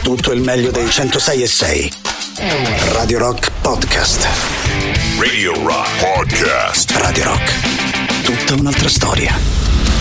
tutto il meglio dei 106.6. Radio Rock Podcast. Radio Rock Podcast. Radio Rock, tutta un'altra storia.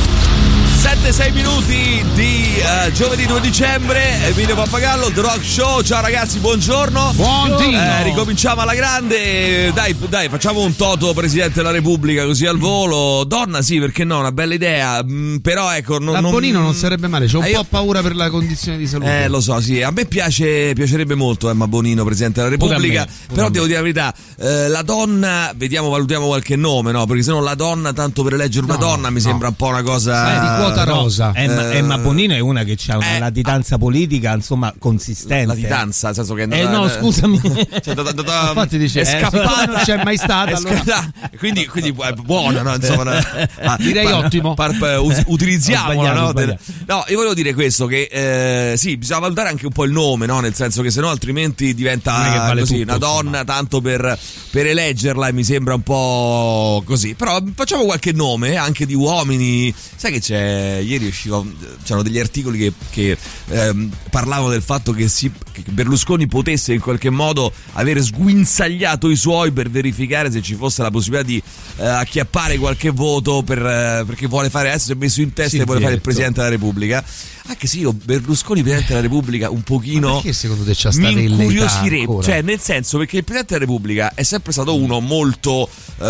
7-6 minuti di giovedì 2 dicembre, Emilio Pappagallo, The Rock Show. Ciao ragazzi, buongiorno. Buongiorno. Ricominciamo alla grande. Dai, facciamo un toto Presidente della Repubblica così al volo. Donna sì, perché no, una bella idea. Però ecco, Bonino non sarebbe male, c'ho un po' paura per la condizione di salute. Lo so, sì. A me piacerebbe molto Emma Bonino, Presidente della Repubblica. Però devo dire la verità, la donna, valutiamo qualche nome, no? Perché sennò la donna, tanto per eleggere una donna, mi sembra un po' una cosa di quota rosa. Emma Bonino è una che ha una latitanza politica, insomma, consistente. Latitanza, nel senso che è andata, no, scusami. Infatti dice, è scappata, non c'è mai stata. Quindi è buona, no? Insomma, direi ottimo. Utilizziamola, no? No, io volevo dire questo, che sì, bisogna valutare anche un po' il nome, no? Nel senso che sennò altrimenti diventa vale così, tutto, una donna tanto per eleggerla, e mi sembra un po' così. Però facciamo qualche nome anche di uomini. Sai che c'è? Ieri c'erano degli articoli che parlavano del fatto che Berlusconi potesse in qualche modo aver sguinzagliato i suoi per verificare se ci fosse la possibilità di acchiappare qualche voto perché vuole fare, adesso si è messo in testa e vuole fare il Presidente della Repubblica. Anche se io Berlusconi Presidente della Repubblica un pochino, ma perché secondo te c'ha mi incuriosirebbe, cioè nel senso, perché il Presidente della Repubblica è sempre stato uno molto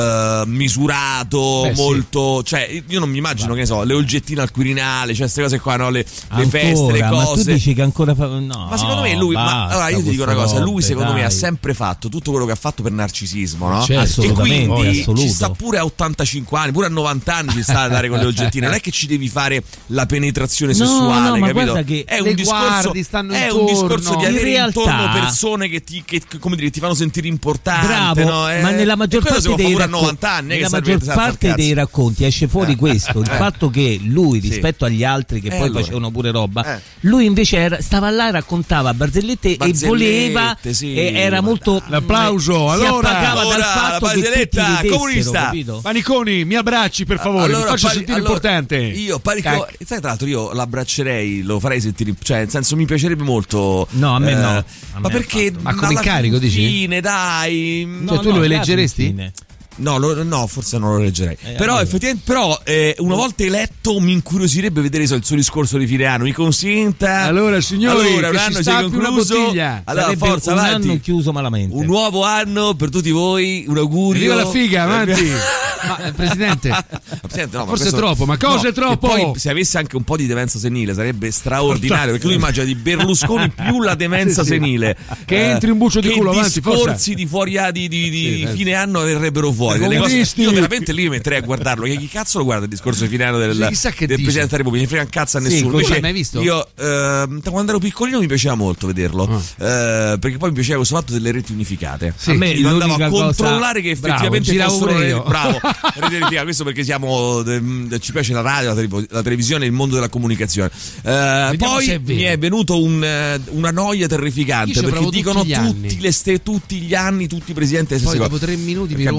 misurato, molto, cioè io non mi immagino, che ne so, le olgettine al Quirinale, cioè queste cose qua, no? Le feste, le cose. Ma tu dici che ancora no, ma secondo me lui, allora io ti dico una cosa, lui secondo me ha sempre fatto tutto quello che ha fatto per narcisismo, no? Certo, e quindi ci sta pure a 85 anni, pure a 90 anni ci sta a dare con le olgettine. Non è che ci devi fare la penetrazione sessuale, ma capito? Guarda che è un discorso, un discorso di avere intorno persone che ti fanno sentire importante. Bravo, no? Ma nella maggior parte dei a 90 anni, nella maggior parte dei racconti esce fuori questo, il fatto che lui rispetto agli altri che poi facevano pure roba, lui invece stava là, raccontava barzellette e voleva, era molto l'applauso, si appagava dal fatto che tutti vedessero, comunista. Capito? Maniconi, mi abbracci per favore, mi faccio sentire importante. Io sai, tra l'altro io l'abbraccerei, lo farei sentire, cioè nel senso mi piacerebbe molto. No, a me no. Ma perché? Ma come incarico dici? Fine, dai. Cioè tu lo eleggeresti? No, forse non lo leggerei. Però effettivamente, una volta eletto mi incuriosirebbe vedere il suo discorso di fine anno. Mi consenta? Allora signori, un anno si è concluso. Allora forza, un avanti. anno chiuso malamente. Un nuovo anno per tutti voi, un augurio. Viva la figa, avanti. Ma Presidente, no, forse è troppo, ma cosa è troppo? Poi se avesse anche un po' di demenza senile sarebbe straordinario, perché tu immagina di Berlusconi più la demenza senile, che entri un bucio di culo, avanti, discorsi di di fine anno verrebbero fuori delle cose. Io veramente lì mi metterei a guardarlo. Chi cazzo lo guarda il discorso di fine anno del Presidente della Repubblica? Non frega un cazzo a nessuno. Invece, mai visto? Io quando ero piccolino mi piaceva molto vederlo, perché poi mi piaceva questo fatto delle reti unificate. A me io andavo a controllare che effettivamente fossero bravo. Questo perché ci piace la radio, la televisione, il mondo della comunicazione. Poi mi è venuto una noia terrificante, perché dicono tutti gli anni, tutti i presidenti. Poi dopo 3 minuti mi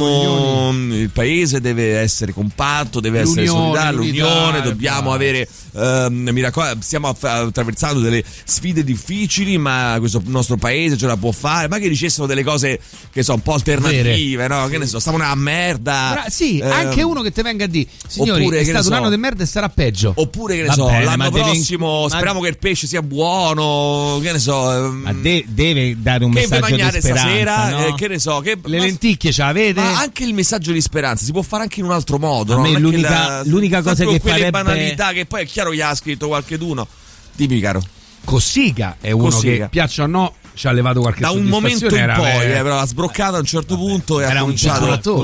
il paese deve essere compatto, deve essere solidario, l'unione, dobbiamo avere. Stiamo attraversando delle sfide difficili, ma questo nostro paese ce la può fare. Ma che dicessero delle cose che sono un po' alternative, no? Che ne so, stiamo una merda. Sì, anche uno che te venga a dire, signori, è stato un anno di merda e sarà peggio. Oppure, che ne so, l'anno prossimo speriamo che il pesce sia buono, che ne so. Ma deve dare un messaggio di speranza, stasera, no? Che ne so, le lenticchie ce l'avete? Ma anche il messaggio di speranza si può fare anche in un altro modo. A me l'unica cosa che quelle farebbe, banalità che poi è chiaro che gli ha scritto qualcheduno. Dimmi, caro. Cossiga è uno che, piaccia o no, ci ha levato qualche da un momento in poi, però ha sbroccato a un certo punto e ha cominciato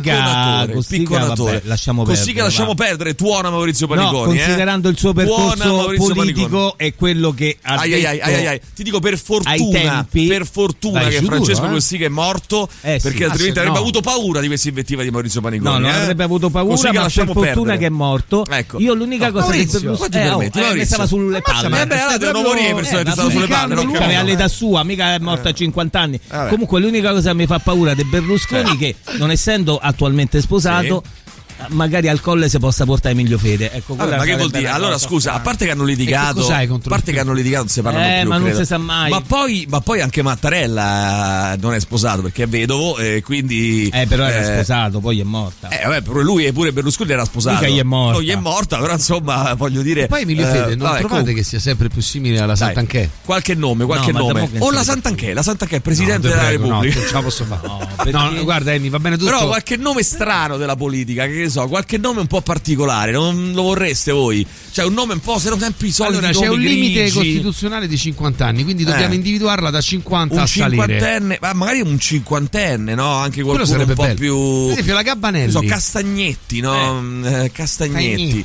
Cossiga, lasciamo perdere. Tuona Maurizio Paniconi, considerando il suo percorso politico è quello che ha detto. Ti dico per fortuna che Francesco Cossiga è morto, perché altrimenti avrebbe avuto paura di questa invettiva di Maurizio Paniconi. No, non avrebbe avuto paura, ma per fortuna che è morto. Io l'unica cosa che stava sulle palle, devono morire persone che stavano sulle palle, aveva l'età sua, mica è morta a 50 anni. Comunque l'unica cosa che mi fa paura di Berlusconi che, non essendo attualmente sposato, magari al Colle si possa portare Emilio Fede. Ecco, ma che vuol dire? Allora scusa, a parte che hanno litigato, non si parlano più, ma credo. Non si sa mai. Ma poi anche Mattarella non è sposato perché è vedovo, quindi però era sposato, poi è morta. Vabbè, pure Berlusconi era sposato. Mica gli è morta. Non gli è morta, però insomma, voglio dire. E poi Emilio Fede, non trovate che sia sempre più simile alla Sant'Anché? Qualche nome. O la Sant'Anché, Presidente della Repubblica. Non ce la posso fare. No, guarda Eni, va bene tutto. Però qualche nome strano della politica, che ne so, qualche nome un po' particolare, non lo vorreste voi? Cioè un nome un po', se no sempre i soliti. Allora c'è un limite costituzionale di 50 anni, quindi dobbiamo individuarla da 50 a salire. Un cinquantenne, ma magari un cinquantenne, no? Anche qualcuno un po' bello. Più. Per esempio la Gabbanelli. So, Castagnetti, no? Castagnetti.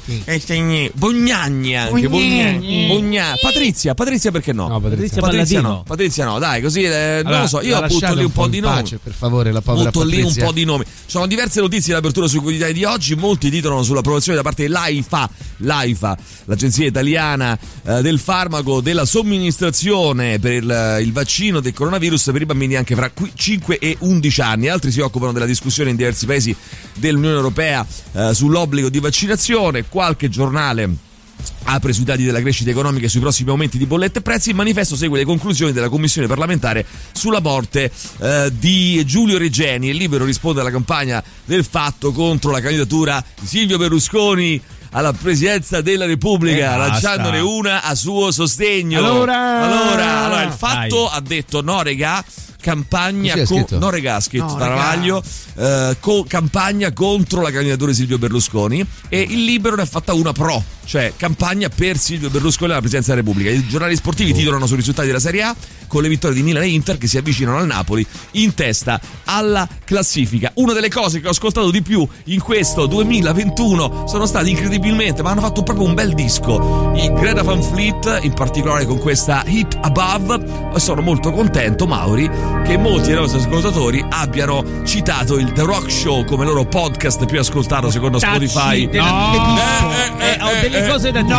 Bognagni anche. Bognagni. Patrizia perché no? No, Patrizia no. Patrizia no, dai, così non lo so, io butto lì un po' di nomi. Per favore, la povera butto Patrizia. Lì un po' di nomi. Ci sono diverse notizie in apertura sui quotidiani di oggi, molti titolano sull'approvazione da parte dell'AIFA, l'agenzia italiana del farmaco, della somministrazione per il vaccino del coronavirus per i bambini anche fra 5 e 11 anni. Altri si occupano della discussione in diversi paesi dell'Unione Europea sull'obbligo di vaccinazione. Qualche giornale apre sui dati della crescita economica e sui prossimi aumenti di bollette e prezzi. Il manifesto segue le conclusioni della commissione parlamentare sulla morte di Giulio Regeni. Il Libero risponde alla campagna del Fatto contro la candidatura di Silvio Berlusconi alla presidenza della Repubblica, lanciandone una a suo sostegno. Allora il Fatto ha detto no regà, campagna Travaglio, campagna contro la candidatura di Silvio Berlusconi, e il Libero ne ha fatta una pro, cioè campagna per Silvio Berlusconi alla presidenza della Repubblica. I giornali sportivi titolano sui risultati della Serie A, con le vittorie di Milan e Inter che si avvicinano al Napoli in testa alla classifica. Una delle cose che ho ascoltato di più in questo 2021 sono stati incredibilmente, ma hanno fatto proprio un bel disco, i Greta Van Fleet, in particolare con questa Hit Above. Sono molto contento, Mauri, che molti dei nostri ascoltatori abbiano citato il The Rock Show come loro podcast più ascoltato secondo Spotify. Ho delle cose da dire.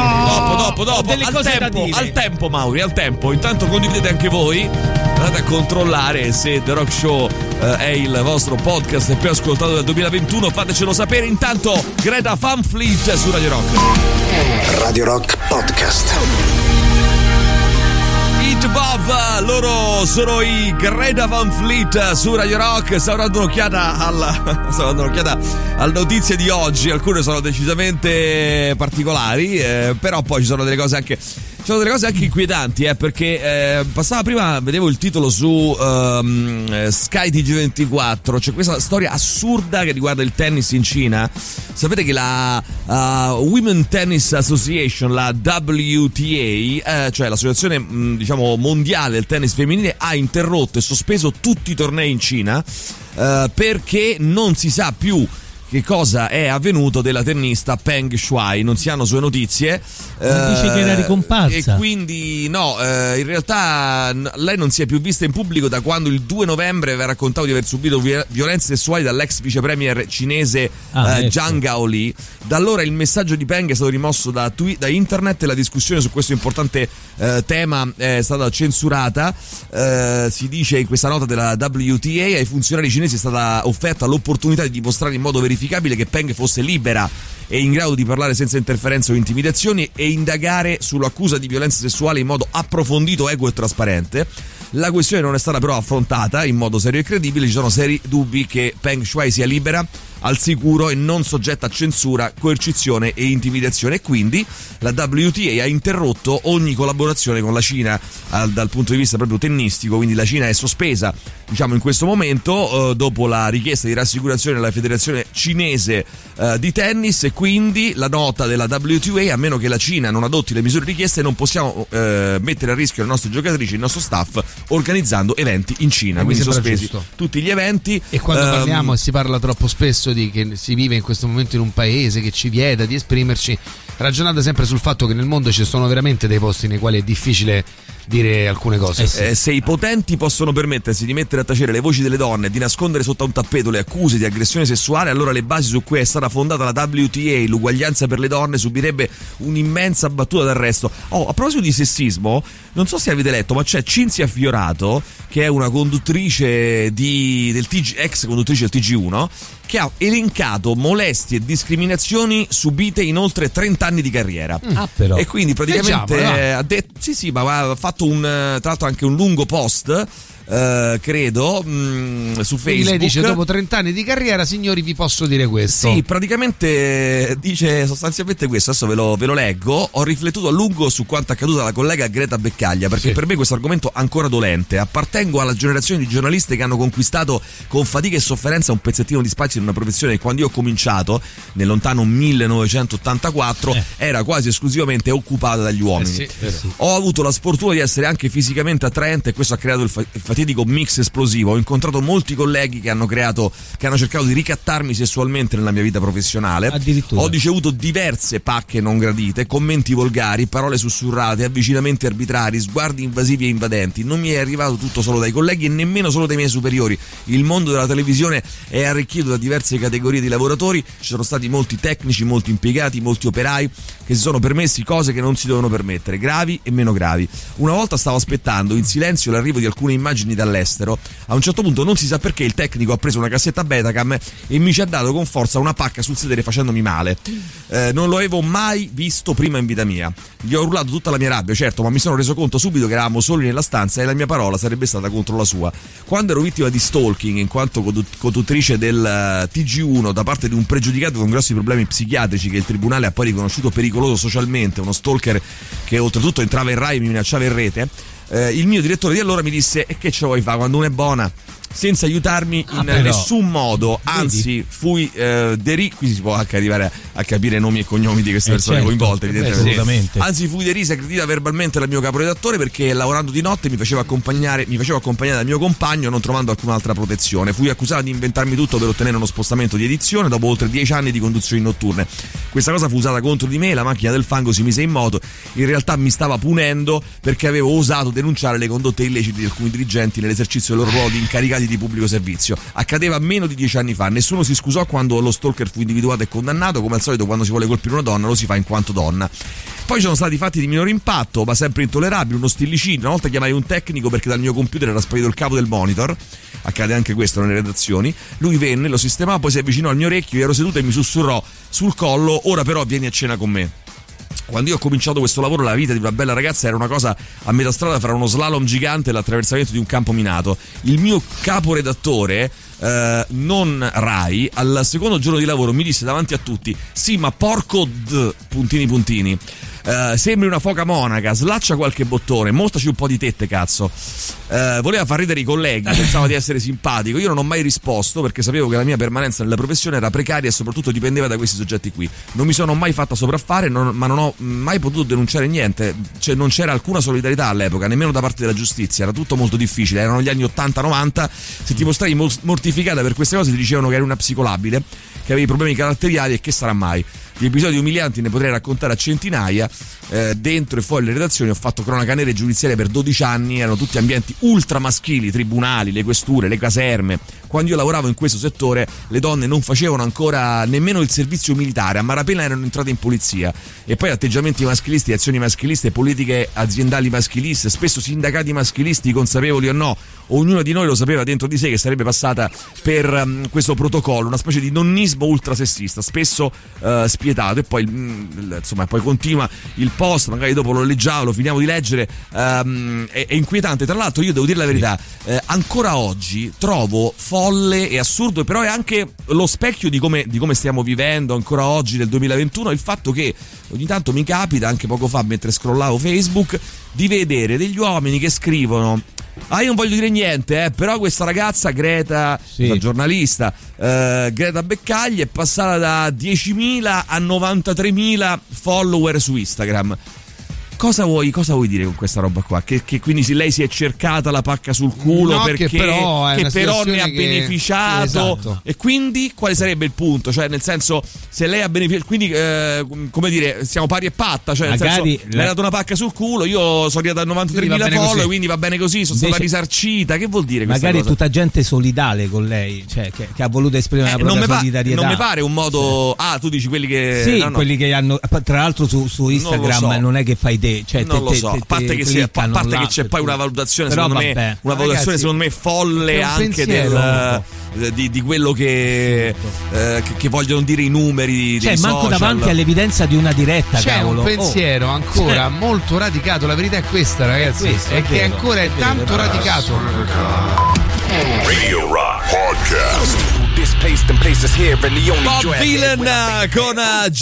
Dopo. Al tempo, Mauri, al tempo. Intanto condividete anche voi. Andate a controllare se The Rock Show è il vostro podcast più ascoltato del 2021. Fatecelo sapere. Intanto Greta Van Fleet su Radio Rock. Radio Rock Podcast. Hit Above, loro sono i Greta Van Fleet su Radio Rock. Stavo dando un'occhiata alle notizie di oggi. Alcune sono decisamente particolari, però poi ci sono delle cose anche inquietanti, perché passava prima, vedevo il titolo su Sky TG24, c'è questa storia assurda che riguarda il tennis in Cina. Sapete che la Women Tennis Association, la WTA, cioè l'associazione diciamo mondiale del tennis femminile, ha interrotto e sospeso tutti i tornei in Cina perché non si sa più che cosa è avvenuto della tennista Peng Shuai. Non si hanno sue notizie. Dice che era ricomparsa. E quindi no, in realtà lei non si è più vista in pubblico da quando il 2 novembre aveva raccontato di aver subito violenze sessuali dall'ex vicepremier cinese Zhang Gaoli. Da allora il messaggio di Peng è stato rimosso da internet e la discussione su questo importante tema è stata censurata. Si dice in questa nota della WTA: ai funzionari cinesi è stata offerta l'opportunità di dimostrare in modo verificabile che Peng fosse libera e in grado di parlare senza interferenze o intimidazioni e indagare sull'accusa di violenza sessuale in modo approfondito, equo e trasparente. La questione non è stata però affrontata in modo serio e credibile. Ci sono seri dubbi che Peng Shuai sia libera, al sicuro e non soggetta a censura, coercizione e intimidazione, e quindi la WTA ha interrotto ogni collaborazione con la Cina dal punto di vista proprio tennistico. Quindi la Cina è sospesa, diciamo, in questo momento dopo la richiesta di rassicurazione della Federazione Cinese di tennis, e quindi la nota della WTA: a meno che la Cina non adotti le misure richieste non possiamo mettere a rischio le nostre giocatrici e il nostro staff organizzando eventi in Cina. Quindi sospesi tutti gli eventi. E quando parliamo, e si parla troppo spesso di che si vive in questo momento in un paese che ci vieta di esprimerci, ragionate sempre sul fatto che nel mondo ci sono veramente dei posti nei quali è difficile dire alcune cose. Se i potenti possono permettersi di mettere a tacere le voci delle donne e di nascondere sotto un tappeto le accuse di aggressione sessuale, allora le basi su cui è stata fondata la WTA, l'uguaglianza per le donne, subirebbe un'immensa battuta d'arresto. A proposito di sessismo, non so se avete letto, ma c'è Cinzia Fiorato, che è una conduttrice ex conduttrice del TG1, che ha elencato molestie e discriminazioni subite in oltre 30 anni di carriera. Però. E quindi praticamente ha detto ma ha fatto tra l'altro anche un lungo post, credo, su Facebook. Quindi lei dice: dopo 30 anni di carriera, signori, vi posso dire questo. Sì, praticamente dice sostanzialmente questo. Adesso ve lo leggo. Ho riflettuto a lungo su quanto accaduto alla collega Greta Beccaglia, perché per me questo argomento è ancora dolente. Appartengo alla generazione di giornaliste che hanno conquistato con fatica e sofferenza un pezzettino di spazio in una professione che, quando io ho cominciato nel lontano 1984, era quasi esclusivamente occupata dagli uomini. Ho avuto la sfortuna di essere anche fisicamente attraente, e questo ha creato il fatidico mix esplosivo. Ho incontrato molti colleghi che hanno cercato di ricattarmi sessualmente nella mia vita professionale. Ho ricevuto diverse pacche non gradite, commenti volgari, parole sussurrate, avvicinamenti arbitrari, sguardi invasivi e invadenti. Non mi è arrivato tutto solo dai colleghi e nemmeno solo dai miei superiori. Il mondo della televisione è arricchito da diverse categorie di lavoratori. Ci sono stati molti tecnici, molti impiegati, molti operai che si sono permessi cose che non si dovevano permettere, gravi e meno gravi. Una volta stavo aspettando in silenzio l'arrivo di alcune immagini dall'estero. A un certo punto, non si sa perché, il tecnico ha preso una cassetta Betacam e mi ci ha dato con forza una pacca sul sedere facendomi male. Non lo avevo mai visto prima in vita mia. Gli ho urlato tutta la mia rabbia, certo, ma mi sono reso conto subito che eravamo soli nella stanza e la mia parola sarebbe stata contro la sua. Quando ero vittima di stalking in quanto conduttrice del TG1 da parte di un pregiudicato con grossi problemi psichiatrici che il tribunale ha poi riconosciuto pericoloso socialmente, uno stalker che oltretutto entrava in Rai e mi minacciava in rete, il mio direttore di allora mi disse: e che ce vuoi fare quando uno è buona? Senza aiutarmi in nessun modo, anzi fui qui si può anche arrivare a capire nomi e cognomi di queste persone coinvolte, evidentemente. Anzi fui derisa e aggredita verbalmente dal mio caporedattore, perché lavorando di notte mi facevo accompagnare dal mio compagno, non trovando alcun'altra protezione. Fui accusata di inventarmi tutto per ottenere uno spostamento di edizione dopo oltre 10 anni di conduzioni notturne. Questa cosa fu usata contro di me, la macchina del fango si mise in moto. In realtà mi stava punendo perché avevo osato denunciare le condotte illecite di alcuni dirigenti nell'esercizio del loro ruolo di incaricati di pubblico servizio. Accadeva meno di 10 anni fa. Nessuno si scusò quando lo stalker fu individuato e condannato. Come al solito, quando si vuole colpire una donna lo si fa in quanto donna. Poi ci sono stati fatti di minore impatto, ma sempre intollerabili. Uno stillicino. Una volta chiamai un tecnico perché dal mio computer era sparito il cavo del monitor. Accade anche questo nelle redazioni. Lui venne, lo sistemò, poi si avvicinò al mio orecchio, io ero seduto e mi sussurrò sul collo: ora però vieni a cena con me. Quando io ho cominciato questo lavoro, la vita di una bella ragazza era una cosa a metà strada fra uno slalom gigante e l'attraversamento di un campo minato. Il mio caporedattore, non Rai, al secondo giorno di lavoro mi disse davanti a tutti: sì, ma porco puntini, sembri una foca monaca, slaccia qualche bottone, mostraci un po' di tette, cazzo. Voleva far ridere i colleghi, pensava di essere simpatico. Io non ho mai risposto perché sapevo che la mia permanenza nella professione era precaria e soprattutto dipendeva da questi soggetti qui. Non mi sono mai fatta sopraffare, ma non ho mai potuto denunciare niente. Cioè, non c'era alcuna solidarietà all'epoca, nemmeno da parte della giustizia. Era tutto molto difficile, erano gli anni 80-90. Se ti mostravi mortificata per queste cose ti dicevano che eri una psicolabile, che avevi problemi caratteriali, e che sarà mai. Di episodi umilianti ne potrei raccontare a centinaia. Dentro e fuori le redazioni ho fatto cronaca nera e giudiziaria per 12 anni. Erano tutti ambienti ultra maschili, tribunali, le questure, le caserme. Quando io lavoravo in questo settore, le donne non facevano ancora nemmeno il servizio militare, a malapena erano entrate in polizia. E poi atteggiamenti maschilisti, azioni maschiliste, politiche aziendali maschiliste, spesso sindacati maschilisti, consapevoli o no. Ognuno di noi lo sapeva dentro di sé che sarebbe passata per questo protocollo, una specie di nonnismo ultrasessista, spesso spietato. E poi insomma, poi continua il post, magari dopo lo leggiamo, lo finiamo di leggere, è inquietante. Tra l'altro, io devo dire la verità, ancora oggi trovo folle e assurdo, però è anche lo specchio di come stiamo vivendo ancora oggi nel 2021, il fatto che ogni tanto mi capita, anche poco fa mentre scrollavo Facebook, di vedere degli uomini che scrivono: io non voglio dire niente, però questa ragazza Greta, la giornalista Greta Beccaglia, è passata da 10.000 a 93.000 follower su Instagram. cosa vuoi dire con questa roba qua? Che quindi lei si è cercata la pacca sul culo, no, perché che però ne ha beneficiato, esatto. E quindi quale sarebbe il punto? Cioè, nel senso, se lei ha beneficiato, quindi come dire, siamo pari e patta, cioè nel senso, mi ha dato una pacca sul culo, io sono arrivata a 93.000 follow, quindi va bene così, sono stata risarcita. Che vuol dire questa magari cosa? Tutta gente solidale con lei, cioè che ha voluto esprimere la propria solidarietà. Non mi pare un modo. Tu dici quelli che. Sì, no. Quelli che hanno. Tra l'altro su Instagram non è che fai te. Cioè, non lo so. A parte che c'è poi una valutazione, secondo me. Una valutazione, secondo me, folle anche di quello che vogliono dire i numeri. Cioè, manco social. Davanti all'evidenza di una diretta. C'è cavolo. Un pensiero ancora molto radicato. La verità è questa, ragazzi. È che ancora è tanto radicato. Radio Rock Podcast. Bob Dylan con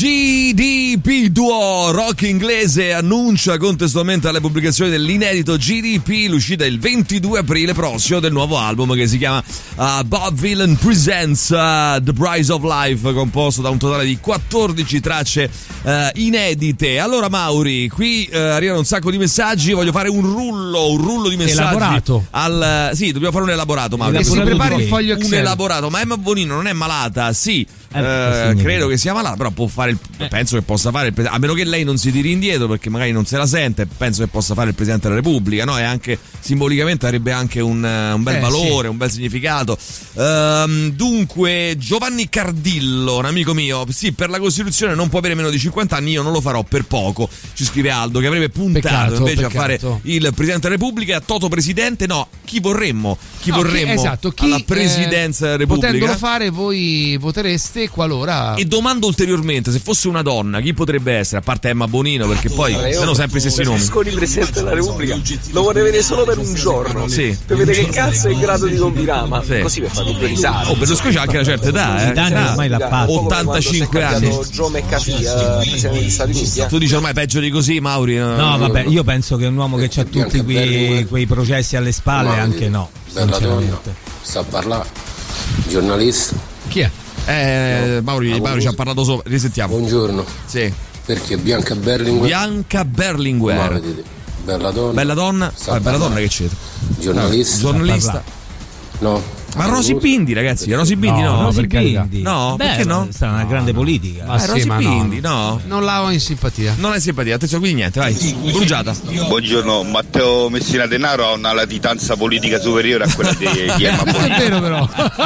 GDP, duo rock inglese, annuncia contestualmente alla pubblicazione dell'inedito GDP l'uscita il 22 aprile prossimo del nuovo album che si chiama Bob Dylan Presents The Price of Life, composto da un totale di 14 tracce inedite. Allora Mauri, qui arrivano un sacco di messaggi, voglio fare un rullo di messaggi. Elaborato. Sì, dobbiamo fare un elaborato, Mauri. Si prepari il foglio Excel. Un elaborato, ma Emma Bonino non è malata, sì. Credo che sia malata, però può fare penso che possa fare a meno che lei non si tiri indietro, perché magari non se la sente, penso che possa fare il Presidente della Repubblica, no? E anche simbolicamente avrebbe anche un bel valore, un bel significato. Dunque Giovanni Cardillo, un amico mio, sì, per la Costituzione non può avere meno di 50 anni, io non lo farò per poco, ci scrive Aldo, che avrebbe puntato invece a fare il Presidente della Repubblica. A Toto Presidente no, chi vorremmo alla Presidenza della Repubblica. Potendolo fare voi votereste qualora. E domando ulteriormente, se fosse una donna chi potrebbe essere, a parte Emma Bonino, perché poi sono sempre i stessi nomi. Berlusconi Presidente della Repubblica lo vorrei vedere solo per un giorno, sì, per vedere che cazzo è in grado di combinare, ma così per fare due risate. Berlusconi c'ha anche una certa età, ormai l'ha fatto, 85 anni. Joe McAfee, Presidente degli Stati Uniti. Tu dici ormai peggio di così, Mauri? No, vabbè, io penso che un uomo che ha tutti quei processi alle spalle, anche no. Bella donna, sa parlare, giornalista. Chi è? Mauri ci ha parlato sopra, risentiamo. Buongiorno. Sì. Perché Bianca Berlinguer. Bella donna. Bella donna che c'è? Giornalista. No. Ma Rosy Bindi, ragazzi, Rosy Bindi no. Rosy Bindi. No, perché no? È una grande politica. Ma Rosy Bindi, no. Non la ho in simpatia. Non è simpatia, attenzione, quindi niente, vai. Bruciata. Buongiorno, Matteo Messina Denaro ha una latitanza politica superiore a quella di Emma Bonino. È vero però.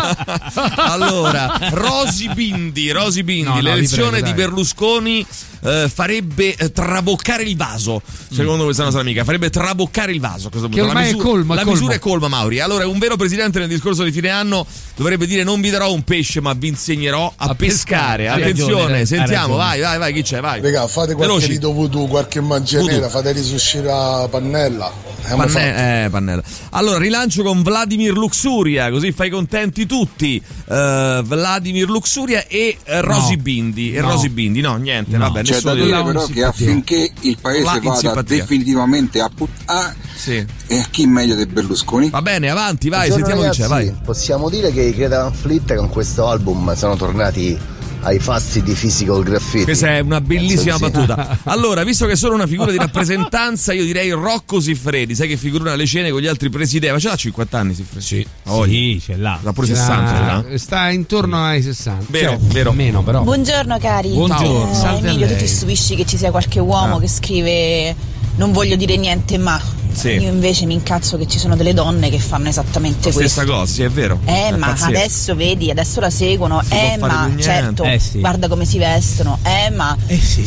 Allora, Rosy Bindi, l'elezione di Berlusconi farebbe traboccare il vaso, secondo questa nostra amica, farebbe traboccare il vaso. Che ormai è colma. La misura è colma, Mauri. Allora, un vero presidente nel discorso di fine anno dovrebbe dire: non vi darò un pesce, ma vi insegnerò a pescare. Attenzione, sentiamo, vai, chi c'è? Vai. Raga, fate qualche rito voodoo, qualche magia nera, fate risuscire la Pannella. Pannella. Allora, rilancio con Vladimir Luxuria, così fai contenti tutti. Vladimir Luxuria e Rosy Bindi. Rosy Bindi, no, niente, vabbè. C'è da dire però che affinché il paese vada definitivamente a sì. E chi meglio di Berlusconi? Va bene, avanti, vai, Buongiorno, sentiamo chi c'è, vai. Possiamo dire che i Greta Van Fleet con questo album sono tornati ai fasti di physical graffiti. Questa è una bellissima battuta. Allora, visto che sono una figura di rappresentanza, io direi Rocco Siffredi, sai che figura alle scene con gli altri presidenti, ma ce l'ha 50 anni Siffredi? Sì, ce l'ha. L'ha pure 60, sta intorno ai 60. Vero. Meno però. Buongiorno cari. Buongiorno. Emilio, tu ti stupisci che ci sia qualche uomo che scrive non voglio dire niente ma. Sì. Io invece mi incazzo che ci sono delle donne che fanno esattamente questo. Stessa cosa, sì, è vero. Ma pazzesco. Adesso vedi, adesso la seguono. Ma certo, sì. Guarda come si vestono. Ma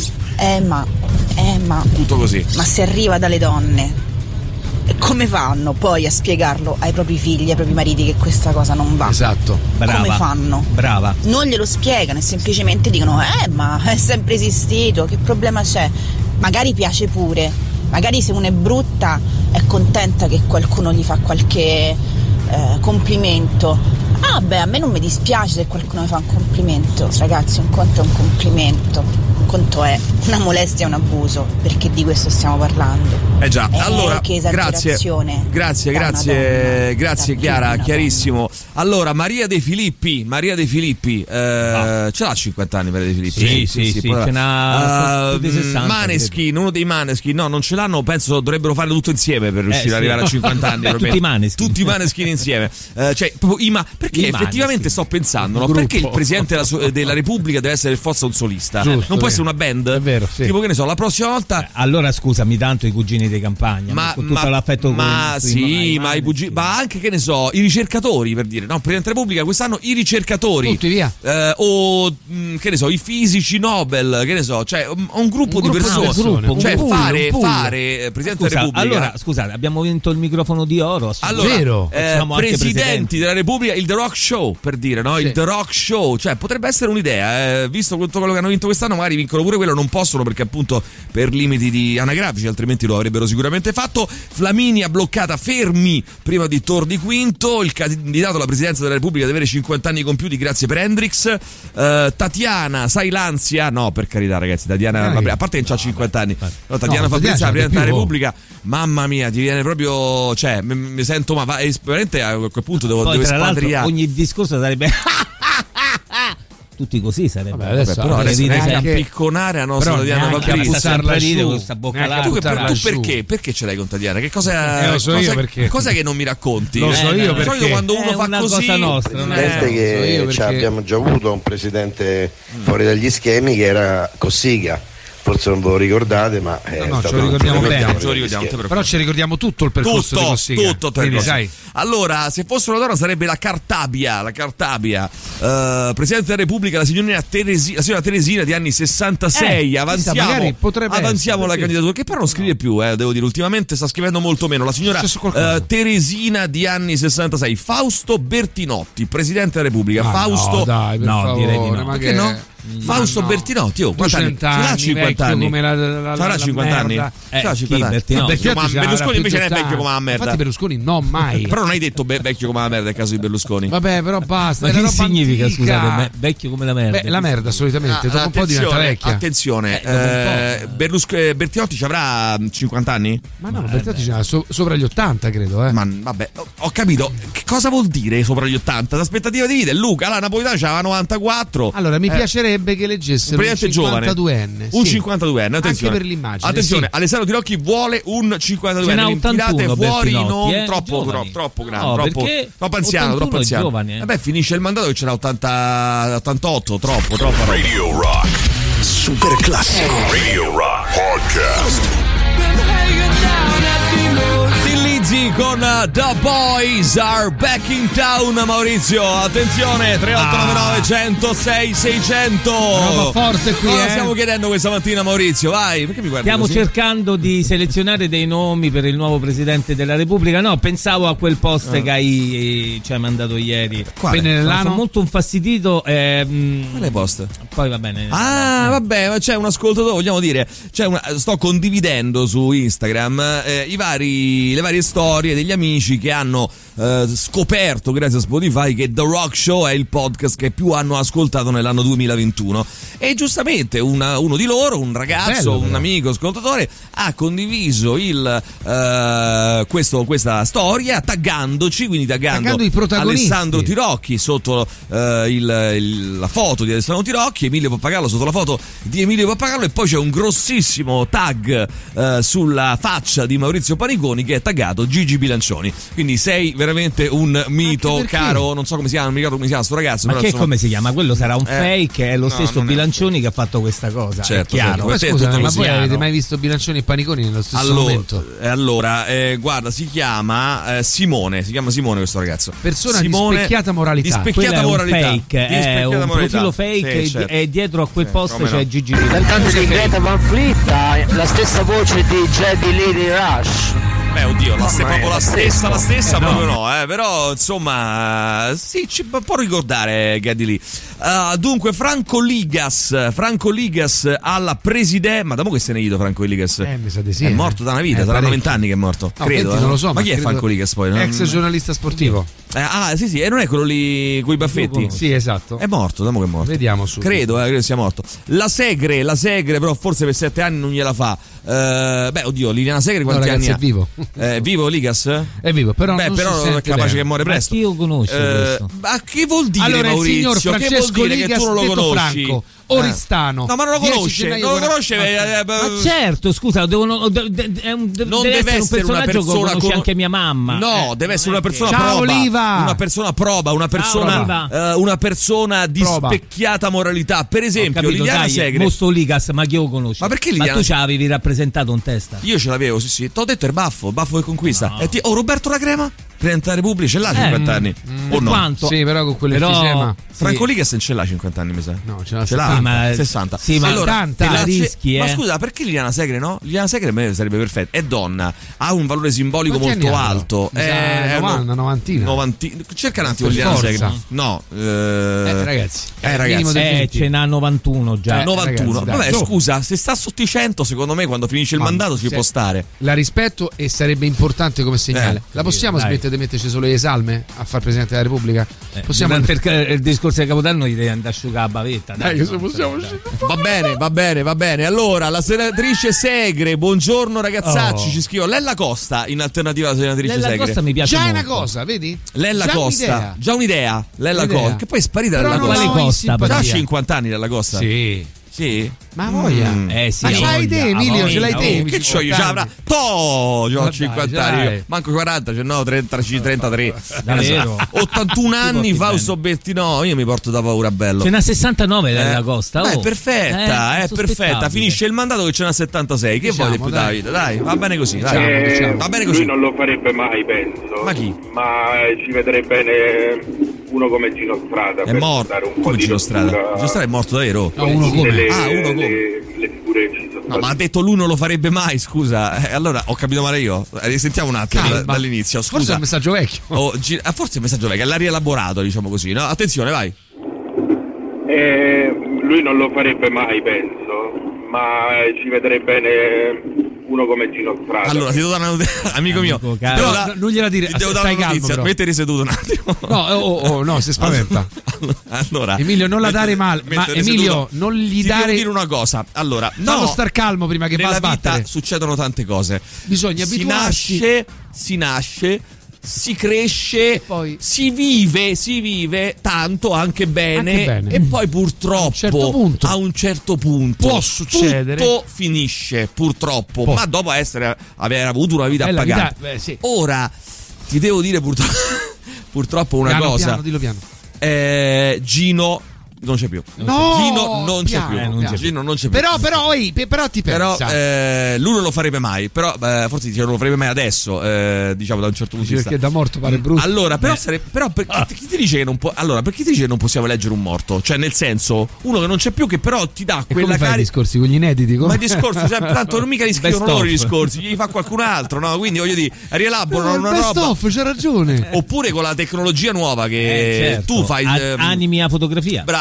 tutto così. Ma se arriva dalle donne, come fanno poi a spiegarlo ai propri figli, ai propri mariti che questa cosa non va? Esatto. Brava. Come fanno? Brava. Non glielo spiegano e semplicemente dicono ma è sempre esistito, che problema c'è? Magari piace pure. Magari se uno è brutta è contenta che qualcuno gli fa qualche complimento. A me non mi dispiace se qualcuno mi fa un complimento. Ragazzi, un conto è un complimento, conto è una molestia e un abuso, perché di questo stiamo parlando. Già, allora che grazie Chiara, chiarissimo. Allora Maria De Filippi, ce l'ha 50 anni Maria De Filippi? Sì, ce n'ha 60, Maneskin, uno dei Maneskin, no, non ce l'hanno, penso dovrebbero farlo tutto insieme per riuscire ad arrivare a 50 anni. Tutti i Maneskin insieme, cioè proprio perché effettivamente sto pensando, no? Perché il Presidente della Repubblica deve essere forza un solista? Giusto, non può essere una band? È vero, sì. Tipo, che ne so, la prossima volta. Allora scusami, tanto i cugini di campagna, con tutto l'affetto ma anche, che ne so, i ricercatori, per dire, no, Presidente della Repubblica quest'anno i ricercatori tutti via, o che ne so, i fisici Nobel, che ne so, cioè un gruppo di persone, cioè fare Presidente della Repubblica. Allora scusate, abbiamo vinto il microfono di oro. Allora, presidenti della Repubblica, il The Rock Show, per dire, no? Il The Rock Show, cioè potrebbe essere un'idea, visto tutto quello che hanno vinto quest'anno, magari vincono pure quello. Non possono perché appunto per limiti di anagrafici, altrimenti lo avrebbero sicuramente fatto. Flaminia bloccata fermi prima di Tor di Quinto. Il candidato alla presidenza della Repubblica deve avere 50 anni compiuti, grazie per Hendrix. Tatiana, sai l'ansia? No, per carità ragazzi, Tatiana, vabbè, a parte che c'ha 50 anni, no, Tatiana Fabrizio, la presidente della Repubblica, mamma mia, ti viene proprio, cioè mi sento veramente a quel punto devo espatriare. Ogni discorso sarebbe tutti così sarebbe. Vabbè, però neanche a picconare a nostra Tatiana Fabrizio, questa bocca larga. Tu perché ce l'hai con Tatiana? Che cosa lo so io perché. Cos'è che non mi racconti? Lo so io perché. Solito quando uno fa così, che abbiamo già avuto un presidente fuori dagli schemi che era Cossiga. Forse non ve lo ricordate, ma no, ce lo ricordiamo bene. Però ci ricordiamo tutto il percorso di Cossiga. Tutto. Sai. Allora, se fosse una donna sarebbe la Cartabia. Presidente della Repubblica, la signora Teresina di anni 66. Avanziamo la candidatura, che però non scrive più, devo dire, ultimamente sta scrivendo molto meno. La signora Teresina di anni 66. Fausto Bertinotti, Presidente della Repubblica. Fausto, direi di no. Perché no? Fausto Bertinotti, quanti anni? Ce l'ha 50 anni. Sarà 50 anni? C'ha 50 anni. Berlusconi invece non è vecchio come la merda. Infatti Berlusconi no, mai. Però non hai detto vecchio come la merda nel caso di Berlusconi. Vabbè, però basta. Ma che significa, scusate, vecchio come la merda? Beh, la merda solitamente dopo un po' diventa vecchia. Attenzione, Bertinotti ci avrà 50 anni? Ma no, Bertinotti ce l'ha sopra gli 80, credo. Ma vabbè, ho capito. Che cosa vuol dire sopra gli 80? L'aspettativa di vita è Luca, la Napolitana c'aveva 94. Allora, mi piacerebbe che leggessero un 52enne. Un 52enne, attenzione. Anche per l'immagine. Attenzione, Alessandro Tirocchi vuole un 52enne. Tirate fuori, non troppo grande, troppo anziano. Vabbè, finisce il mandato che c'era 88, troppo. Radio Rock, super classico. Radio Rock Podcast. Con The Boys Are Back in Town. Maurizio, attenzione, 3899 106 600. Roba forte qui. Cosa stiamo chiedendo questa mattina, Maurizio? Vai, perché mi guardi Stiamo così? cercando di selezionare dei nomi per il nuovo Presidente della Repubblica. No, pensavo a quel post che ci hai mandato ieri. Sono molto infastidito. Quale post? Poi va bene. Vabbè, ma c'è un ascoltatore, vogliamo dire, sto condividendo su Instagram le varie storie degli amici che hanno scoperto grazie a Spotify che The Rock Show è il podcast che più hanno ascoltato nell'anno 2021, e giustamente uno di loro, un ragazzo, un amico ascoltatore, ha condiviso questa storia taggandoci, quindi taggando i protagonisti, Alessandro Tirocchi sotto la foto di Alessandro Tirocchi, Emilio Pappagallo sotto la foto di Emilio Pappagallo, e poi c'è un grossissimo tag sulla faccia di Maurizio Paniconi che è taggato Gigi Bilancioni. Quindi sei veramente un mito, caro, non so come si chiama, non mi ricordo come si chiama sto ragazzo. Ma che come si chiama? Quello sarà un fake, è lo stesso Bilancioni che ha fatto questa cosa. Certo, è chiaro. Ma scusami, ma voi avete mai visto Bilancioni e Paniconi nello stesso momento? Allora, guarda, si chiama Simone questo ragazzo. Persona di specchiata moralità. È un profilo fake, sì, certo. E dietro a quel post c'è Gigi Bilancioni. Cantante di Greta Van Fleet ha la stessa voce di Jedi Lady Rush. Beh, oddio, proprio la stessa proprio no, però insomma sì, ci può ricordare Geddy Lee. Dunque Franco Ligas alla presidenza. Ma da mo' che se ne è ido Franco Ligas? Mi sa di sì. È morto da una vita, saranno 20 anni che è morto. No, credo. 20 non lo so. Ma chi è Franco Ligas poi? Ex giornalista sportivo. Sì, e non è quello lì coi baffetti? Sì, esatto. È morto, da mo' che è morto. Vediamo su. Credo sia morto. La Segre, però forse per 7 anni non gliela fa. Beh, oddio, Liliana Segre quanti anni ha? È vivo. È vivo Ligas? È vivo, però non è capace che muore presto. Ma chi lo conosce questo? Ma che vuol dire, allora, Maurizio? Il signor Francesco Ligas, che tu non lo conosci? Franco, Oristano. No, ma non lo conosce. Non lo conosce. Ma certo, scusa, non deve essere una persona che conosce anche mia mamma. No, deve essere una persona Ciao, proba. Oliva. Una persona proba, una persona di specchiata moralità. Per esempio, Liliana Segre. Mosto Ligas, ma chi lo conosce? Ma perché Liliana? Ma tu ce l'avevi rappresentato in testa? Io ce l'avevo, sì. T'ho detto è Baffo che conquista. No. Roberto La Crema? Presidente della Repubblica ce l'ha 50 anni? O no? Quanto? Sì, però con quell'efisema. Franco Ligas non ce l'ha 50 anni, mi sa. No, ce l'ha 60. Sì, ma allora, tanta rischi, Ma scusa, perché Liliana Segre no? Liliana Segre a me sarebbe perfetta. È donna, ha un valore simbolico molto alto. È 90. Cerca un attimo Liliana Segre. No, ragazzi. Ce n'ha 91 già. 91. Vabbè, scusa, se sta sotto i 100, secondo me quando finisce il mandato ci può stare. La rispetto e sarebbe importante come segnale. La possiamo smettere di metterci solo le salme a far Presidente della Repubblica? Possiamo per il discorso di Capodanno gli devi andare a asciugare la bavetta. Dai, possiamo Va bene. Allora, la senatrice Segre, buongiorno ragazzacci, ci scrivo Lella Costa in alternativa alla senatrice Segre. Lella Costa mi piace molto. È una cosa, vedi? Lella Costa, già un'idea. Lella Costa, che poi è sparita Lella Costa. Già 50 anni Lella Costa. Sì. Ma voglia. Sì, ma ce l'hai te, Emilio? Ce l'hai te? Che c'ho io? Ho 50 anni. Manco 40, no, 33. Davvero? 81 anni, Fausto Bertino. Io mi porto da paura, bello. Ce n'ha 69 Lella Costa. È perfetta, è perfetta. Finisce il mandato che ce n'ha 76. Che vuoi più da vita? Dai, va bene così. Va bene così. Lui non lo farebbe mai, penso. Ma chi? Ma ci vedrei bene uno come Gino Strada. È morto. Come Gino Strada? Gino Strada è morto davvero? No, uno come? Uno come? Le figure ci sono. No, ma ha detto lui non lo farebbe mai, scusa. Allora ho capito male io. Risentiamo un attimo dall'inizio. Scusa. Forse è un messaggio vecchio. Forse è un messaggio vecchio, l'ha rielaborato, diciamo così, no? Attenzione, vai. Lui non lo farebbe mai, penso. Ma ci vedrei bene uno come Gino Strada. Allora, ti devo dare una notizia, amico mio. Però non gliela dire, devo dare una notizia. Mettete seduto un attimo. No, si spaventa. Allora, Emilio, non la dare male. Ma Emilio, non gli dare. Devo dire una cosa. Allora, fallo star calmo prima che va a sbattere. Nella vita succedono tante cose. Bisogna abituarsi. Si nasce, si cresce, poi si vive tanto anche bene. E poi purtroppo a un certo punto può succedere, tutto finisce purtroppo, ma dopo aver avuto una vita appagata. Sì. Ora ti devo dire purtroppo una cosa. Piano, dillo piano. Gino non c'è più. Gino non c'è più. Gino non c'è più. Però ti pensa. Lui non lo farebbe mai. Però forse non lo farebbe mai adesso. Diciamo da un certo punto di vista. Perché da morto pare brutto. Allora, chi ti dice che non può? Allora, perché ti dice che non possiamo eleggere un morto? Cioè, nel senso, uno che non c'è più, che però ti dà quella carica. Ma i discorsi con gli inediti? Ma i discorsi, cioè, tanto non mica li scrivono loro i discorsi, gli fa qualcun altro, no? Quindi voglio dire, rielaborano una roba. Off, c'ha ragione. Oppure con la tecnologia nuova che tu fai. Animi a fotografia. Bravo.